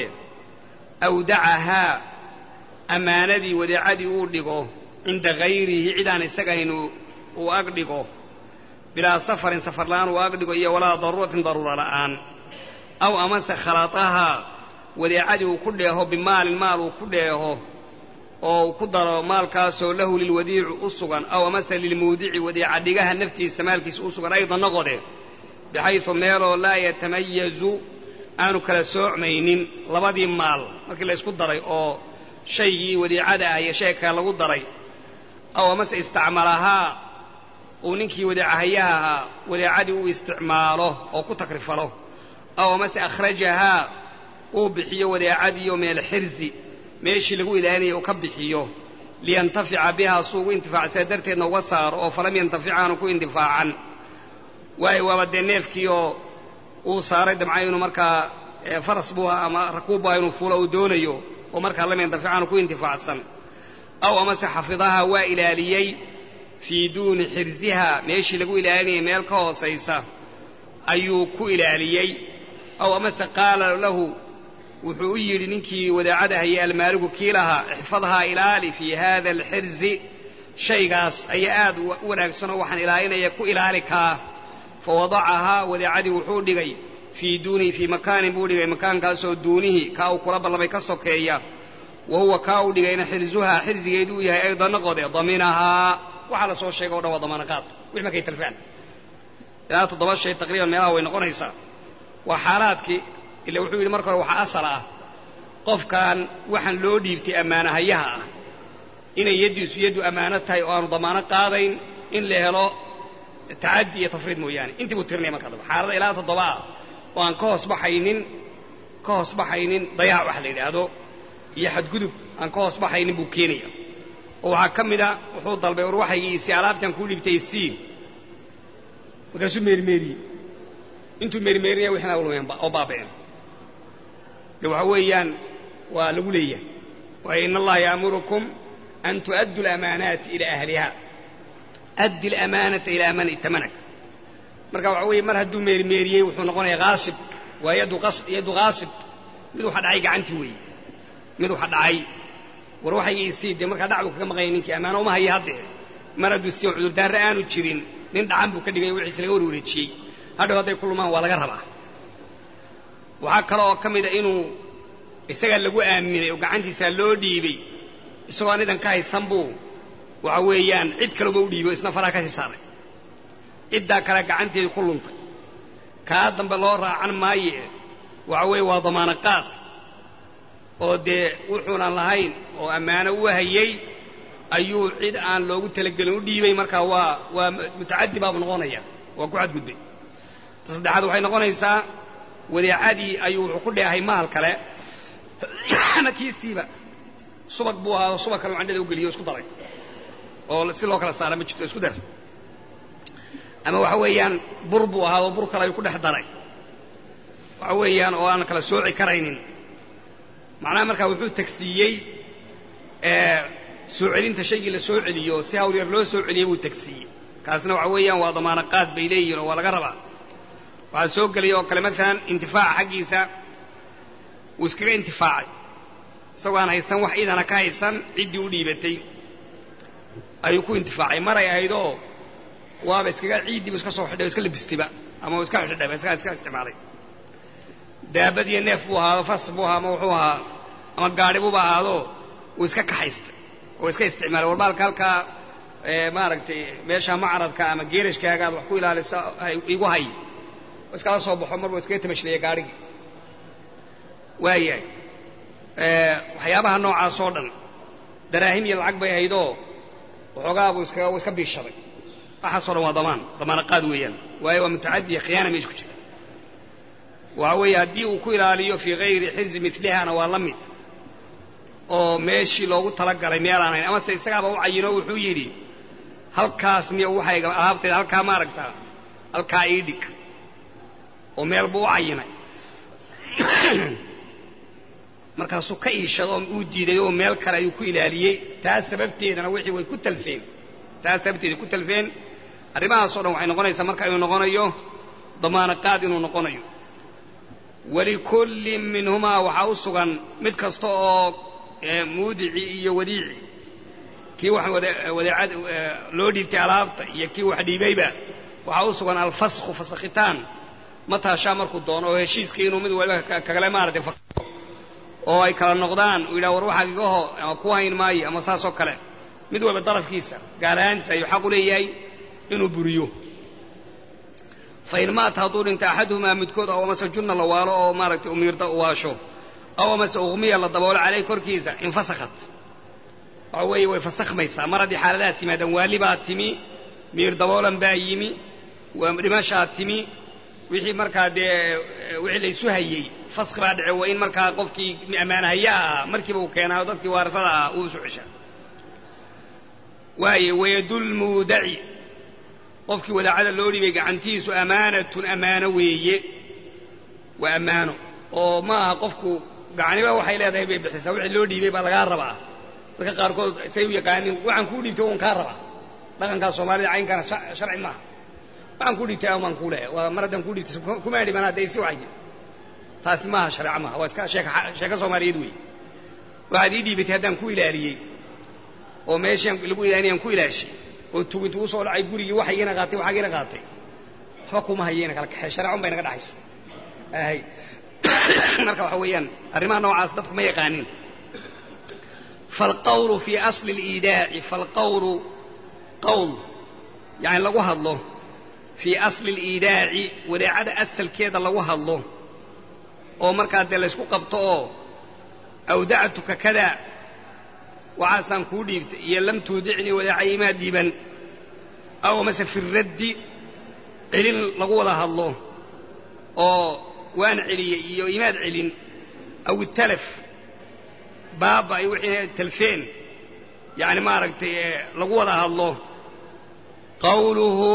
awdacahaa ammaanadii wadiicadii uu dhigo cinda hayrihi cidaan isagaynu uu ag dhigo bilaa safarin safar la'aan uu ag dhigo iyo walaa daruuratin daruura la'aan aw amase khalatahaa wadiicadii uu ku dheeho bimaalin maal uu ku dheeho oo uu ku daro maalkaasoo lahu lilwadiici u sugan aw amase lilmuudici wadiica dhigaha naftiisa maalkiisa u sugan aydan noqode bixaysu meeloo laa yatamayazu aanu kala soocmaynin labadii maal markii la isku daray oo shaygii wadiicada ah iyo shay kale lagu daray aw amase istacmalahaa uu ninkii wadiicahayaha ahaa wadiicadii uu isticmaalo oo ku takrifalo aw amase akhrajahaa uu bixiyo wadiicadiiyo min alxirsi meeshii lagu ilaalinayay uu ka bixiyo liyantafica bihaa suu ugu intifaacsaa darteedna uga saaro oo falam yantafic aanu ku intifaacan waayo waaba dee neefkii oo uu saaray damca inuu markaa faras buu ahaa ama rakuub buu ahaa inuu fuulo uu doonayo oo markaa lam yantafic aanu ku intifaacsan aw amase xafidahaa waa ilaaliyey fii duuni xirsihaa meeshii lagu ilaalinayay meel ka hoosaysa ayuu ku ilaaliyey aw amase qaala lahu wuxuu u yidhi ninkii wadaacada hayay almaaligu kii lahaa ixfadhaa ilaali fii haada alxirsi shaygaas ayaa aad u wanaagsanoo waxaan ilaalinaya ku ilaali kaa fa wadacahaa wadaacadii wuxuu dhigay fii duunihi fii makaanin buu dhigay makaankaasoo duunihi kaa uu kula ballamay ka sokeeya wa huwa kaa uu dhigayna xirsuhaa xirsigeedu uu yahay aydan noqode daminahaa waxaa la soo sheega o dhan waa damaanaqaad wix markay talfaan ilaa 7 shay taqriiban meelaha way noqonaysaa waa xaalaadkii ila wuxuu yidhi marka hore waxaa asal ah qofkan waxaan loo dhiibtay ammaanahayaha ah inay yaddiisu yaddu ammaano tahay oo aanu damaano qaadayn in la helo tacaddi iyo tafriid mooyaane intii buu tirinaya markaa daba xaalada ilaa 7 ah oo aan ka hoos baxaynin dayaac wax la yidhaahdo iyo xadgudub aan ka hoos baxaynin buu keenaya oo waxaa ka mida wuxuu dalbay war waxaygiisii alaabtan kuu dhiibtay sii markaasuu meermeeriyey intuu meermeerinaya wixina ulmeen oo baaba'een de waxa weeyaan waa lagu leeyahay waayo in allaha ya'murukum an tu'addu alamaanaati ilaa ahliha addi alamaanata ilaa man itamanaka marka waxa weeye mar hadduu meermeeriyey wuxuu noqonayaa qaasib waa yaddu qaasib mid waxa dhacay gacantii weeye mid waxa dhacay war waxaygiisii dee markaa dhacbu kaga maqanya ninkii ammaano uma haya haddee mar hadduu sii cudurdaarre aanu jirin nin dhacan buu ka dhigay wixiisi laga warwareejiyey hadhow hadday ku lumaan waa laga rabaa waxaa kale oo ka mida inuu isagaa lagu aaminay oo gacantiisaa loo dhiibay isagoo aan idan ka haysan buu waxa weeyaan cid kaleba u dhiibay o isna faraha ka sii saaray ciddaa kale gacanteedii ku luntay kaa dambe loo raacan maaye waxa weeye waa damaanaqaad oo dee wuxuunan lahayn oo ammaano u hayay ayuu cid aan loogu talagelin u dhiibay markaa waa mutacaddi baabu noqonaya waa ku xadgudbay ta saddexaad waxay noqonaysaa wadiicadii ayuu wuxuu ku dheehay maal kale na kiisiiba subag buu ahaado subag kale candhada u geliyo isku daray oo si loo kala saara ma jirto isku dar ama waxa weeyaan bur buu ahaado bur kale ayuu ku dhex daray waxa weeyaan oo aan kala sooci karaynin macnaha markaa wuxuu tagsiiyey soo celinta shaygii la soo celiyo si hawl yar loo soo celiyey buu tagsiiyey kaasna waxa weeyaan waa damaanaqaad bay leeyihin oo waa laga rabaa waxaa soo gelaya oo kale maalan intifaaca xaggiisa wuu iskaga intifaacay isagoo aan haysan wax idana ka haysan ciddii u dhiibatay ayuu ku intifaacay maray ahaydoo waaba iskaga ciiddiibu iska soo xidhay o iska labistayba ama uu iska xidhayba iska isticmaalay daabad iyo neef buu ahaado fas buu ahaa ama wuxuu ahaa ama gaadhi buuba ahaado wuu iska kaxaystay oo iska isticmaalay warbaalka halkaa maaragtay meesha macradka ama geerashkaaga aad wax ku ilaaliso igu hay iskala soo baxo mar buu iskaga tamashlaya gaadhigii waayahay waxyaabaha noocaas oo dhan daraahim iyo lacag bay haydoo waxoogaa buu iska biishaday waxaasoo dhan waa damaanaqaad weeyaan waayo waa mutacaddiya khiyaana meesha ku jirta waxa weeye haddii uu ku ilaaliyo fii hayri xirzi milihana waa la mid oo meeshii loogu talagalay meel aan ahayn amase isagaaba u cayino wuxuu yidhi halkaas niyo waxayga alaabtayda halkaa ma aragtaa halkaa ii dhig oo meel buu u cayinay markaasuu ka iishado uu diiday oo meel kale ayuu ku ilaaliyey taas sababteedana wixii way ku talfeen taas sababteedii ku talfeen arrimahaasoo dhan waxay noqonaysaa marka inuu noqonayo damaana qaad inuu noqonayo walikullin minhumaa waxaa u sugan mid kasta oo muudici iyo wadiici kii wax wadeecad loo dhiibtay alaabta iyo kii wax dhiibayba waxaa u sugan alfasku fasakhitaan mataashaa markuu doono oo heshiiskii inuu mid waliba kagale maaragtay oo ay kala noqdaan uu yidhaha war waxaa igaho ama ku hayn maayo ama saasoo kale mid walba darafkiisa gaar ahaantiisa ayuu xaq u leeyahay inuu buriyo fain maata hadduu dhinta axaduhumaa midkood aw amase junna la waalo oo maaragtay umiirda u waasho aw amase uqmiya la daboolo caleyh korkiisa infasakhat waxa weeye way fasakhmaysaa mar haddii xaaladahaas yimaadaan waali baa timi miir daboolan baa yimi dhimashaa timi wixii markaa dee wixii laysu hayey faskhi baa dhace waa in markaa qofkii ammaanahaya ahaa markiiba uu keenaayo dadkii waarasada ahaa uu isu ceshaa waaye wayadulmuudaci qofkii wadaacada loo dhiibay gacantiisu amaanatun ammaano weeye waa ammaano oo ma aha qofku gacaniba waxay leedahay bay bixisaa wixii loo dhiibay baa lagaa rabaa dadka qaarkood say u yaqaanin waxaan kuu dhiibtay waan kaa rabaa dhaqankaa soomaalida caynkana sharci maaha waxaan kuu dhiibtay amaan kuu leehay waa mar haddaan kuu dhiibtay kuma dhiman hadda isi waxay taasi maaha shareeco maaha waa iska sheeko soomaaliyeed weeye waxaad ii dhiibatay haddaan ku ilaaliyey oo meeshaan lagu ilaalinayaan ku ilaashay oo tugintu u soo dhacay gurigii waxaygiina qaatay waxaagiina qaatay waxba kuma hayeyna kala kaxee shareecun bay naga dhaxaysa ahay marka waxa weeyaan arrimaha noocaas dadku ma yaqaanin falqawlu fii asli اliidaaci falqawlu qawl yani lagu hadlo fii asli اliidaaci wadeecada asalkeeda lagu hadlo oo markaa dee laysku qabto oo awdactuka kada waxaasaan kuu dhiibtay iyo lam tuudicnii wadeeca imaa dhiiban aw mase fi raddi celin lagu wada hadlo oo waan celiyey iyo imaad celin aw italaf baaba ay wixii talfeen yani maaragtay lagu wada hadlo qawluhu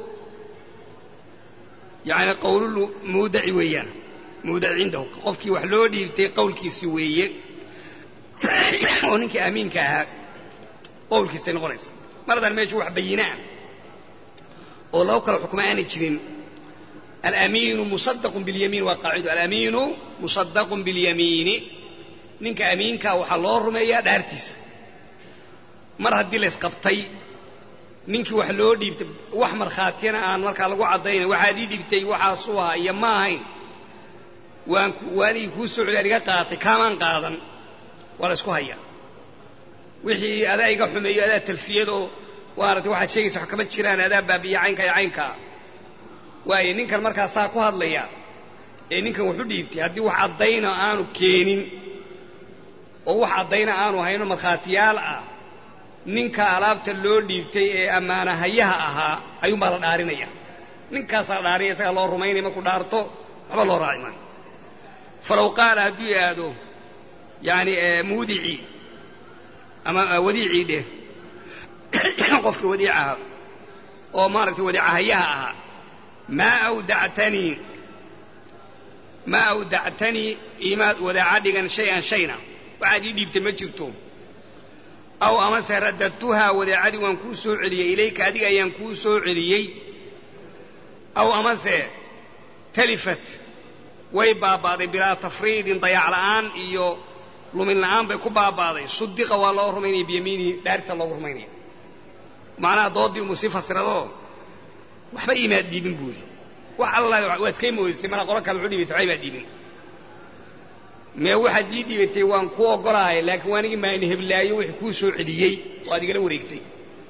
yani qawlul muudaci weeyaan muudaci cindahu qofkii wax loo dhiibtay qowlkiisi weeye oo ninkii aamiinka ahaa qowlkiisay noqonaysa mar haddaan meesha wax bayinaa oo lagu kala xukma aanay jirin alamiinu musadaqun biاlyamiin waa qaacido alamiinu musadaqun biاlyamiini ninka amiinkaa waxaa loo rumeeyaa dhaartiisa mar haddii laysqabtay ninkii wax loo dhiibtay wax markhaatiyana aan markaa lagu caddaynayn waxaad ii dhiibtay waxaasuu ahaa iyo ma ahayn waanigii kuu soo celi adiga qaatay kaamaan qaadan waa la isku hayaa wixii adaa iga xumeeyo adaa talfiyadoo maaragtay waxaad sheegaysa wax kama jiraan adaa baabiya caynka iyo caynkaa waayo ninkan markaa saa ku hadlaya ee ninkan waxu dhiibtay haddii wax caddayna aanu keenin oo wax caddayna aanu hayno markhaatiyaal ah ninka alaabta loo dhiibtay ee ammaanahayaha ahaa ayuunbaa la dhaarinaya ninkaasaa la dhaarinaya isagaa loo rumaynaya markuu dhaarto waxba loo raaci maayo falow qaala hadduu yidhaahdo yani muudicii ama wadiicii dheh qofkii wadiic ahaa oo maaragtay wadiicahayaha ahaa maa awdactanii imaad wadaaca dhigan shay-an shayna waxaad ii dhiibtay ma jirto aw amase radadtuhaa wadaacadii waan kuu soo celiyey ilayka adiga ayaan kuu soo celiyey aw amase talifat way baaba'day bilaa tafriidin dayac la'aan iyo lumin la'aan bay ku baaba'day sudiqa waa loo rumaynaya biyamiinihi dhaartiisa loogu rumaynaya macnaha doodii umuu sii fasiradoo waxba imaad dhiibin buuri wax alla waad iskay moodaysay markaa qolo kale wuxu dhiibatay waxba imaad dhiibin mee waxaad ii dhiibatay waan ku oggolahay laakiin waanigi maayna heblaayo wixii kuu soo celiyey oo aad igala wareegtay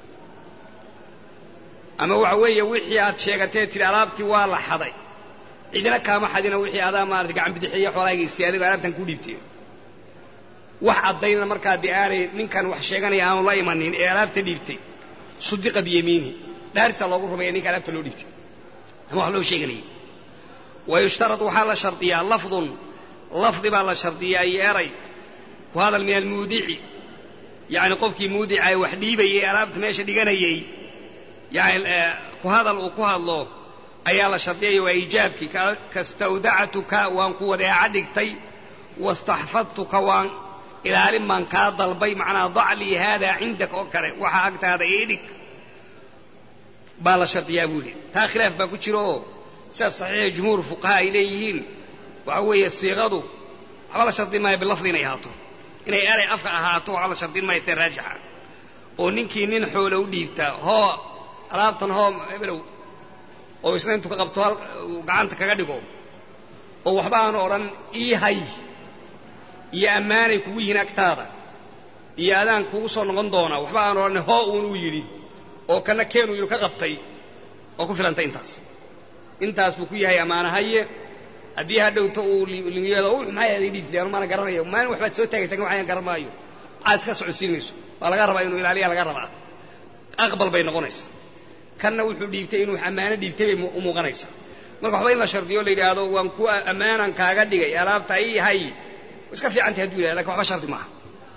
ama waxa weeye wixii aad sheegatee tidhi alaabtii waa la xaday cidina kaama xadina wixii adaa maarata gacan bidixiya xoolaagaysi adigo alaabtan kuu dhiibtay wax caddayna markaa dee aanay ninkan wax sheeganaya aanu la imanin ee alaabta dhiibtay sudiqa biyamiinihi dhaartiisa loogu rumeeya ninka alaabta loo dhiibtay ama wax loo sheeganayay wayushtarad waxaa la shardiyaa lafdun lafdi baa la shardiyaa iyo eray وهذا من المودع يعني قفكي مودع وحديبي ألابت ماشي ديغانيي يعني وهذا الله أيال شرطية وإيجابك كاستودعتك وان قوة عدكتي واستحفظتك وان إلى لمن كاد البي معنا ضع لي هذا عندك أكره وحاقت هذا إيدك بالا شرطية بولي تا خلاف باكو تشيرو سيد صحيح جمهور فقهاء إليهين وعوية الصيغة على شرطين ما باللفظين يهاتو إنه أري أفقع هاتو على شرطين ما يصير راجعا وننكي ننحو لو ديبتا هو رابطن هو إبلو oo isna intuu ka qabto gacanta kaga dhigo oo waxba aan oran ii hay iyo amaanay kugu yihiin agtaada iyo adaan kugu soo noqon doona waxba aan oran hoo uu yiri oo kana keenu yiri ka qabtay oo ku filantay intaas buu ku yahay amaanahaye hadii hadhowto uu limiyada uu maxay ahayd diidaan ma garanayo maan waxba soo taagaysan waxaan garanaayo aad iska socodsiinayso waa laga rabaa inuu ilaaliyo laga rabaa aqbal bay noqonaysaa كنا وحول ديبتي إنه أمانة ديبتي ومغنيسة مرة حبا إلا شرطيو اللي هذا وانكو أمانا كاقد ديجي ألابتا أي هاي وسكفي عن تهدوية لكن حبا شرطي معه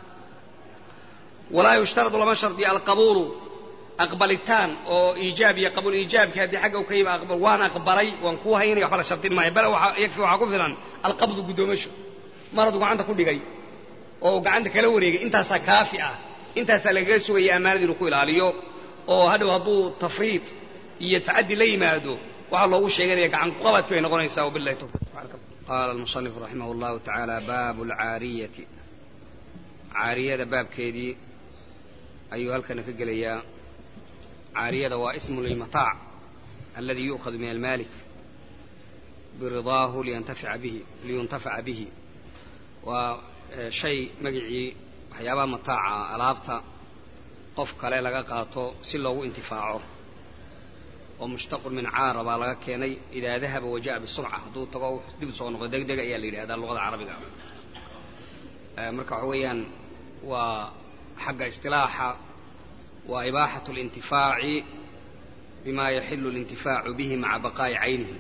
ولا يشترط لما شرطي القبول أقبلتان أو إيجابي قبول إيجابي كهدي حاجة وكيف أقبل وانا أقبلي وانكو هيني وحبا شرطي معه بل يكفي وحاكو فلان القبض قدومشو مرة دوقع عندك كل ديجي أو عندك لوريجي انت سكافئة انت سلقسو هي أمانة دي نقول عليو oo hadhow hadduu tafriid iyo tacaddi la yimaado waxa loogu sheeganaya gacan qabadku ay noqonaysaa wabillahi tawfiiq qaala al-musannif rahimahullahu ta'ala baabu al-'aariyati 'aariyada baabkeedii ayuu halkan ka gelayaa 'aariyada waa ismu lil-mataa' alladhi yu'khadhu min al-malik biridaahu liyuntafa'a bihi wa shay magicii waxyaabaha mataaca alaabta qof kale laga qaato si loogu intifaaco oo mushtaqun min aaraba laga keenay ila dhahaba wajaa bisur'a haduu tago dib soo noqdo degdeg ayaa la yiraahdaa luqada carabiga marka weeyaan waa xagga istilaaha waa ibaahatu al-intifaa'i bima yahillu al-intifaa'u bihi ma'a baqaa'i 'aynihi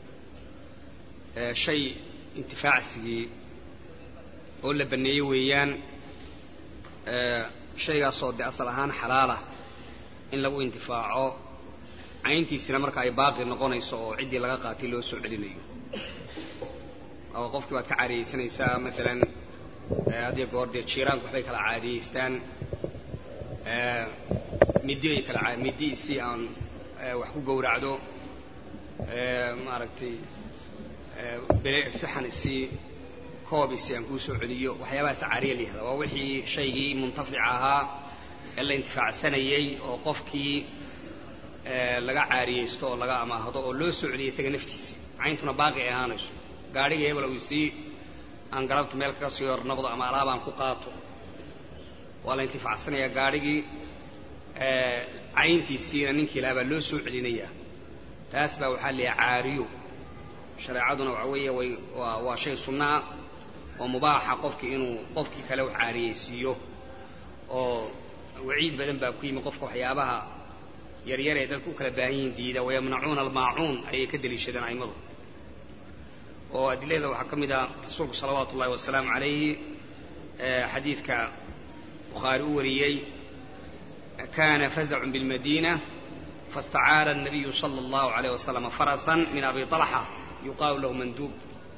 shay intifaa'si oo la baneeyay weeyaan shaygaas oo asal ahaan xalaal ah in lagu intifaaco ayntiisina marka ay baaqi noqonayso oo cidii laga qaatay loo soo celinayo oo qofkii waad ka caariyaysanaysaa midalan hadii goordee jiiraan waxay kala caariyeystaan midii si aan wax ku gowracdo maaragtay bere saxan si كوبيس ينكو سعوديو وحيابها سعارية لها ووحي شيء منتفعها إلا انتفاع سنيي وقفكي لغا عاريستو لغا أما هدو لو سعودية سيغا نفتيسي عينتنا باقي اهانش قاري يبلو يسي أن قربت ميلكا سيور نبض أما علابا أن كقاطو ولا انتفاع سنية قاري عينتي سينا ننكي لابا لو سعودينية تاسبا وحالي عاريو شريعتنا وعوية وشيء صنع ومباح قفكي إنه قفكي كلو عاريسيو أو وعيد بدن باكوي قفك وحيابها يريري يدلكو كالباهين ديدا ويمنعون الماعون أي كدل الشدن أي مضر وأدلله وحكم إذا رسولك صلوات الله والسلام عليه حديث كبخاري وريي كان فزع بالمدينة فاستعار النبي صلى الله عليه وسلم فرسا من أبي طلحة يقال له مندوب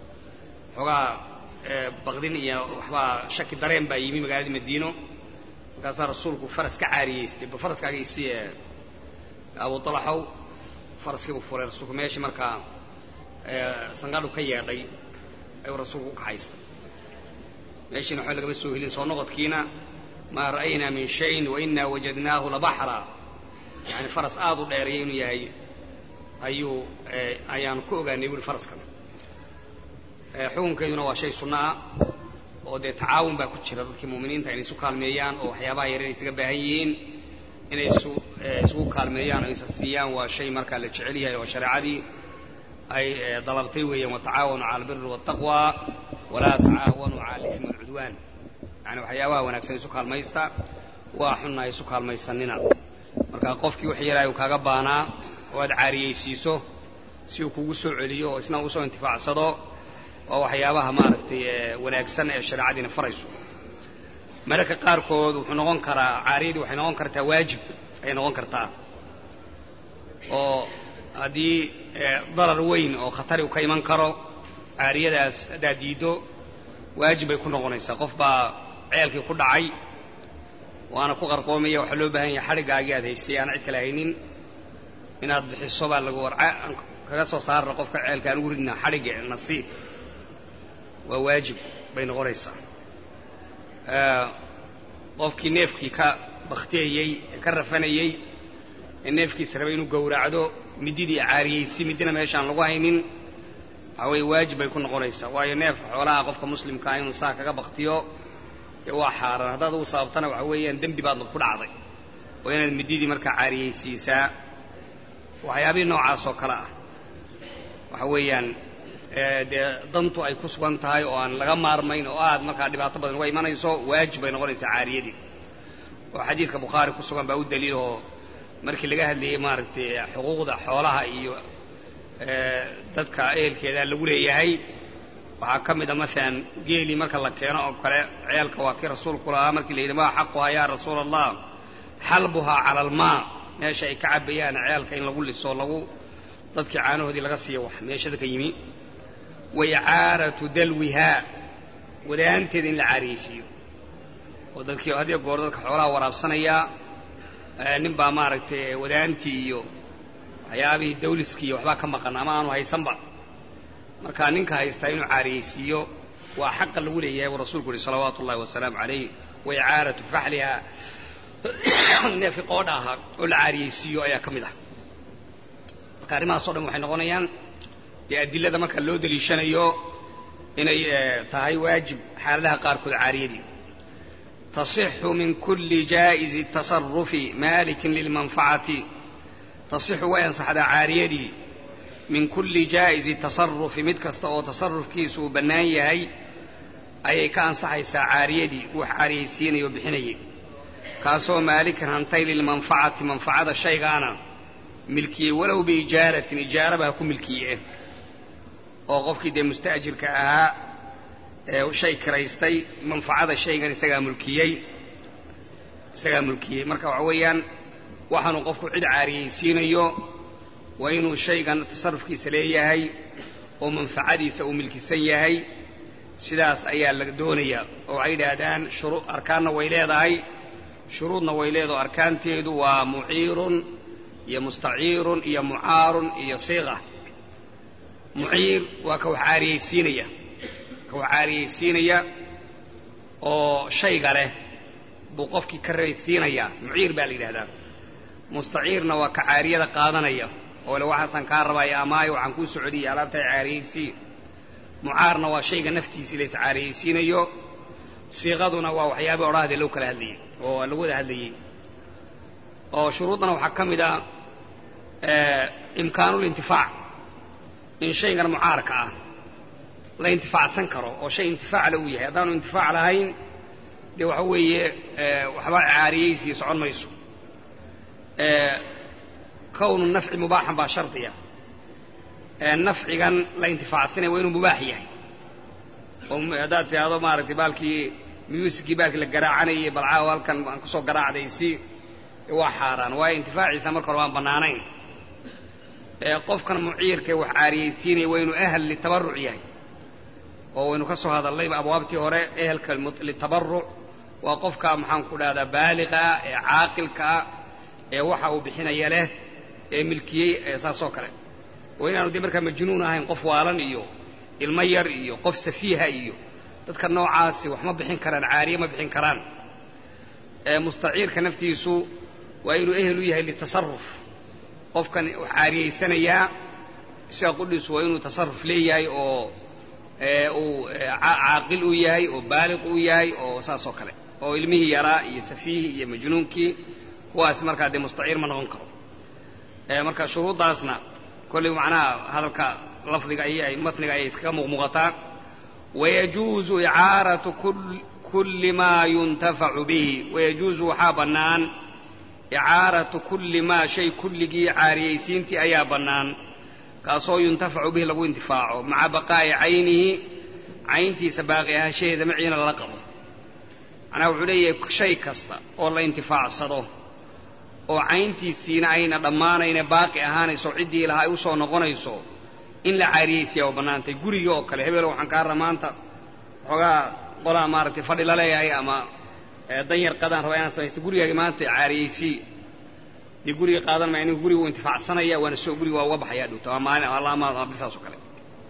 وقال بغدين يا وحبا شك درين بايمي مقالة مدينة وقال رسولك فرس كعاريس بفرس كعاريس أبو طلحة فرس كيبو فوري رسولك ماشي مركا سنقالو كيادي أي رسولك كحيس ماشي نحن لك بسوهلين صنغط كينا ما رأينا من شيء وإنا وجدناه لبحرا يعني فرس آضو ديرين ياهي أيو أيان كوغا نيبول فرس كان حكم كيدنا waa shay sunnah oo de taawun ba ku jira dadka muuminiinta inay isu kaalmeeyaan oo waxyaabaha yaryar isaga baahan yihiin inay isu kaalmeeyaan oo isasiyaan waa shay marka la jecel yahay oo shariicadii ay dalabtay weeyaan wa taawunu 'ala al-birri wat-taqwa wa la taawunu 'ala al-ithmi wal-'udwan yani waxyaabaha wanaagsan isu kaalmaysta waa xunna isu kaalmaysanina marka qofkii wax yaraayo kaaga baanaa oo aad caariyaysiiso si uu kugu soo celiyo oo isna uu soo intifaacsado وحيابها مارتي وناكسن الشريعة فريسو marka qaarkood wuxuu noqon karaa caariyadu waxay noqon kartaa waajib ay noqon kartaa oo haddii darar weyn oo khatari u ka iman karo caariyadaas haddaad diiddo waajib bay ku noqonaysaa. qof baa ceelkii ku dhacay waana ku qarqoomaya, waxaa loo baahan yahay xadhiggaagii aad haystay aan cid kale haynin inaad bixiso baa lagu warca kaga soo saarna qofka ceelka aan ugu ridnaa xadhigga nasiib waa waajib bay noqonaysaa. qofkii neefkii ka baktiyayey ka rafanayey ee neefkiisa rabay inuu gowracdo mididii caariyeysi midina meeshaan lagu haynin waxaa weeye waajib bay ku noqonaysaa. waayo neefka xoolaha qofka muslimkaa inuu saa kaga baktiyo dee waa xaaraan. haddaad ugu sababtana waxa weeyaan dembi baad ku dhacday oo inaad mididii markaa caariyeysiisaa. waxyaabihii noocaas oo kale ah waxa weeyaan dee dantu ay ku sugan tahay oo aan laga maarmayn oo aad markaa dhibaato badan uga imanayso waajib bay noqonaysaa caariyadii. oo xadiidka bukhaari ku sugan baa u daliil oo markii laga hadlayey maaragtay xuquuqda xoolaha iyo dadka ehelkeeda lagu leeyahay waxaa ka mid a maalan geelii marka la keeno oo kale ceelka waa kii rasuulku lahaa markii la yidhi maa xaquhaa yaa rasuula allah xalbuhaa cala almaa meesha ay ka cabbayaan ceelka in lagu liso lagu dadkii caanahoodii laga siiyo wax meeshada ka yimi wa icaaratu dalwihaa wadaanteeda in la caariyeysiiyo oo dadkii had iyo goor dadka xoolaha waraabsanaya nin baa maaragtay wadaantii iyo waxyaabihii dawliskii iyo waxbaa ka maqan ama aanu haysanba markaa ninka haystaa inuu caariyeysiiyo waa xaqa lagu leeyahay buu rasuulku yihi salawaatu ullahi wasalaamu calayh wa icaaratu faxlihaa neefkii qoodha ahaa oo la caariyeysiiyo ayaa ka mid ah. marka arrimahaasoo dhan waxay noqonayaan dee adilada marka loo deliishanayo inay tahay waajib xaaladaha qaarkood caariyadii. tasixu min kulli jaa'izi tasarufi maalikin lilmanfacati tasixu way ansaxdaa caariyadii min kulli jaa'izi tasarufi mid kasta oo tasarufkiisu uu bannaan yahay ayay ka ansaxaysaa caariyadii wax caariyeysiinaya oo bixinayay kaasoo maalikan hantay lilmanfacati manfacada shaygaana milkiyey walow biijaaratin ijaarabaa ku milkiye oo qofkii dee musta'jirka ahaa shay kiraystay manfacada shaygan isagaa mulkiyey marka waxa weeyaan waxaanu qofku cid caariyeysiinayo waa inuu shaygan tasarufkiisa leeyahay oo manfacadiisa uu milkisan yahay sidaas ayaa laga doonayaa oo waxay yidhaahdaan arkaanna way leedahay shuruudna way leedaho arkaanteedu waa muciirun iyo mustaciirun iyo mucaarun iyo siiqa. muciir waa ka wax caariyeysiinaya oo shayga leh buu qofkii ka raysiinayaa muciir baa la yidhahdaa. mustaciirna waa ka caariyada qaadanaya oo le waxaasaan kaa rabaya amaayo waxaan kuu socodiyey alaabtaa caariyeysii. mucaarna waa shayga naftiisii la is caariyeysiinayo. siiqaduna waa waxyaabih odhahdee loo kala hadlayey oo lagu wada hadlayey. oo shuruuddana waxaa ka mid ah imkaanulintifaac in shaygan mucaarka ah la intifaacsan karo oo shay intifaac le uu yahay. haddaanu intifaac lahayn dee waxa weeye waxba caariyeysii socon mayso. kownu nafci mubaaxan baa shardiya. nafcigan la intifaacsanaya waa inuu mubaax yahay oo haddaad tidhaahdo maaragtay baalkii musikii baalkii la garaacanayay balcaaho halkan aan kusoo garaacdaysi waa xaaraan waayo intifaaciisa marka hore waan bannaanayn. qofkan muciirka wax caariyeysiinaya waa inuu ahal litabarruc yahay oo waynu ka soo hadallayba abwaabtii hore ehelka litabarruc waa qofka maxaan ku dhahdaa baaliqa ee caaqilka ee waxa uu bixinaya leh ee milkiyey saasoo kale oo inaanu dee markaa majnuun ahayn qof waalan iyo ilmo yar iyo qof safiiha iyo dadka noocaasi wax ma bixin karaan caariye ma bixin karaan. mustaciirka naftiisu waa inuu ehel u yahay litasaruf qofkan wax caariyeysanayaa isaga qudhiisu waa inuu tasaruf leeyahay oo uu caaqil u yahay oo baaliq u yahay oo saasoo kale oo ilmihii yaraa iyo safiihii iyo majnuunkii kuwaas markaa dee mustaciir ma noqon karo. marka shuruuddaasna kolley macnaha hadalka lafdiga ayay matniga ayay iskaga muuqmuuqataa. wayajuuzu icaaratu kulli maa yuntafacu bihi wayajuuzu waxaa bannaan icaaratu kulli maa shay kulligii caariyeysiintii ayaa bannaan kaasoo yuntafacu bihi lagu intifaaco maca baqaa'i caynihi cayntiisa baaqi ahaanshaheeda maciina lala qabo. أنا وعليه شيء كستا والله انتفاع صدو وعينتي سينا أين ضمانة إن باقي أهاني سو عدي لها يوسو نغنيسو إن لا عريسي أو بنانتي جوري يوكل هبلو عن كارمانتا وقا قلا مارتي فضل لي أما دنير قدر روايان سويست جوري يا مانتي عريسي دي جوري قادر ما يعني جوري وانتفاع صنايع وأنا سو جوري ووضح يا دوت ما أنا والله ما بفاسو كله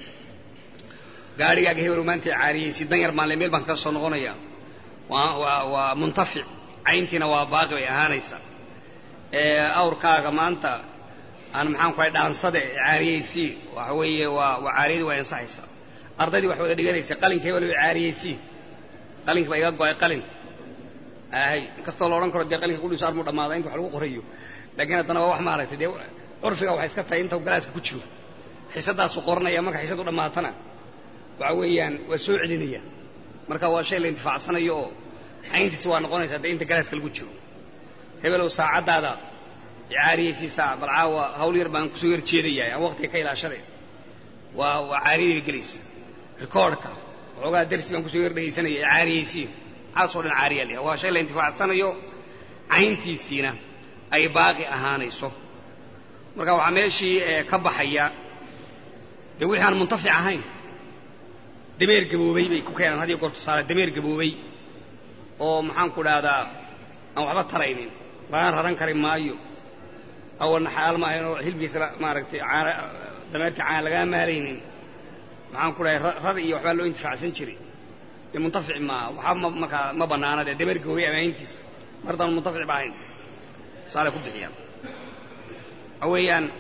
قاري يا هبلو مانتي عريسي دنير ما لميل بنك سو نغنيا ومنتفع عينتنا وباقي أهانيسا أوركاغا مانتا أنا محن كوي دانسده عاريسي وحوي وعاريد وينصحيسا أرضي وحوي دغنيسا قلن كيبل عاريسي قلن كبا يغا غوي قلن هي كاستو لوران كرو قلن كودو سار مو dhamaada inta wax lagu qorayo laakiin hadana wax ma aragtay urfiga wax iska tahay inta galaaska ku jiro xisadaas u qornaya marka xisadu dhamaatana waxa weeyaan waa soo celinaya marka waa shay la intifaacsanayo oo ayntiis waa noqonaysa inta galaaska lagu jiro hebel saacadaada عاري في ساعة بالعاوة هولير بان كسوير تشيريا وقت كيلا شري وعاري الجليس ريكوردكا وقا درس بان كسوير به سنة عاري سي عصر العارية اللي هو شيء الانتفاع السنة يو عينتي سينا أي باقي أهاني صو مركا وعماشي كبحيا يقول حان منطفع هاي دمير قبوبي بيكوكيان هذه يقول تصالة دمير قبوبي ومحان كل هذا أو عبط ترينين بان هران كريم مايو أول حال ما هي هلبي ما ركتي دمرت على لقى مالين معهم كله رأي وحبل له انتفاع سنشري المنتفع ما ما بنانا ده دمر قوي ما ينتس مرضى المنتفع بعين صار كل حيان أويان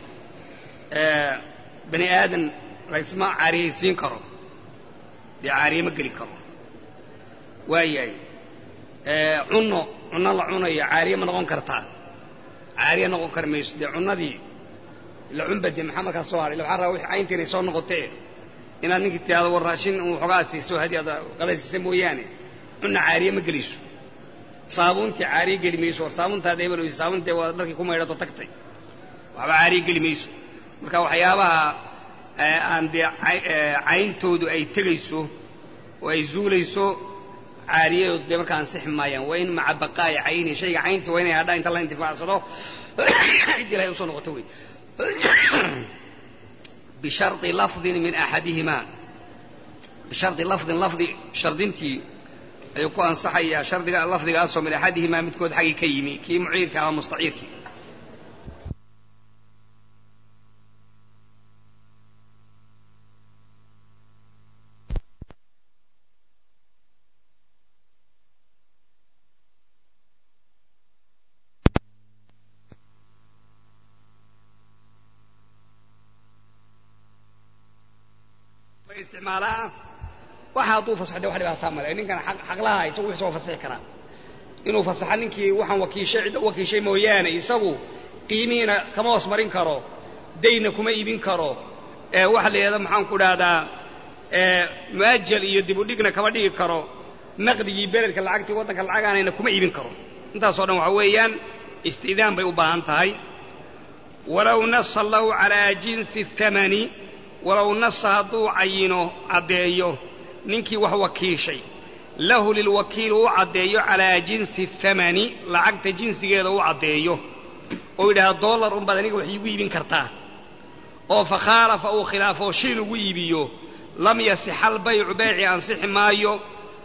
بني آدم رئيسما عريسين كرو دي عري مقلي كرو وياي عنو الله عنو يا عارية من غون كرتان عارية نغون كرميس دي عنا دي العنبة دي محمد كالصواري لو عرى وحي عين تيني صور نغطيه إنا نكتي هذا والراشين وحقاسي سو هدي هذا قلاسي سموياني عنا عارية مقليسو صابونتي عارية قلميسو صابونتي هذا يبلو صابونتي ودركي كما يراتو تكتي وعبا عارية قلميسو مركا وحيابها عندي عين تودو أي تغيسو وأي زوليسو عارية ودمر كان سحم مايان وين مع بقاء عيني شيء عينتي وين هذا انت الله انتفاع صدو عندي لا يوصل غتوي بشرط لفظ من احدهما بشرط لفظ شرطنتي ايكو انصحيا شرط لفظ اسو من احدهما متكود حقي كيمي كي معيرك او مستعيرك استعمالها waxaa tuu fasaxday wax dhibaata ma leh ninkan xaq lahaa isagu soo fasaxi kara inuu fasaxan ninkii waxaan wakiishay mooyaane isagu qiimiina kama wasmarin karo deyna kuma iibin karo wax leeyahay maxaan ku dhaadaa muajjal iyo dib u dhigna kama dhigi karo naqdigii beledka lacagtii wadanka lacagaanayna kuma iibin karo intaas oo dhan waxa weeyaan istiidaan bay u baahan tahay walaw nasallahu ala jinsi thamani ولو نص هدو عينه عديو ننكي وهو كيشي له للوكيل عديو على جنس الثمن لعقت جنس جيده عديو وإذا $1 بدنيك وحيوي بين كرتاه أو فخالف أو خلافه شين ويبيو لم يصح البيع بيع أنصح مايو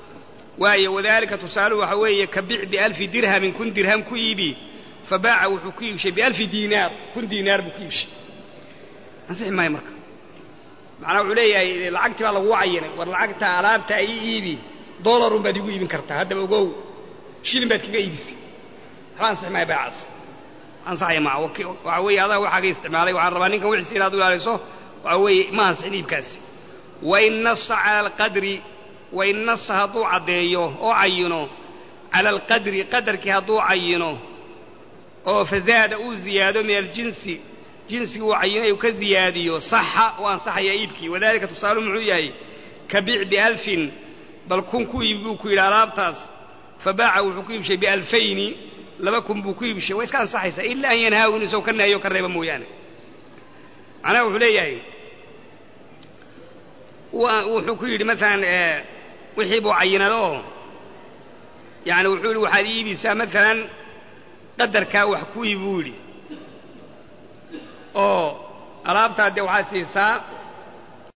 وذلك تسأله حوية كبيع ب1000 درهم كن درهم كيبي فباع وحكيبش ب1000 دينار كن دينار بكيبش أنصح ماي مركب macna wuxuu leeyahay lacagtii baa lagu wacayinay war lacagta alaabta ay iibi $1 baad igu iibin kartaa hadda ogow shilin baad kaga iibisay waxaan saxmay baaas aan saxay ma waxa weey adaa waxa ka isticmaalay waxaan rabaa ninkan wixii inaad u ilaaliso waxa weey ma ansixin iibkaasi wa in nass ala alqadri wa in nass hadu cadeeyo oo ayino ala alqadri qadarki hadu ayino oo fazaada u ziyaado min aljinsi جنسي وعينه وكزياديو صح وانصح يا إبكي وذلك تصال معي كبيع ب1000 بل كن كويبوكو إلى رابطاس فباع وحكيب شيء ب2000 لما كن بوكيب شيء وإذا كان صحيح إلا أن ينهاون يسو كنا يكرب مويانه أنا وحليه وحكيب مثلا وحيبوا عينه يعني وحول واحد يبيسا مثلا قدر كا وحكوي بولي أو ألابتا دي waxaad siisaa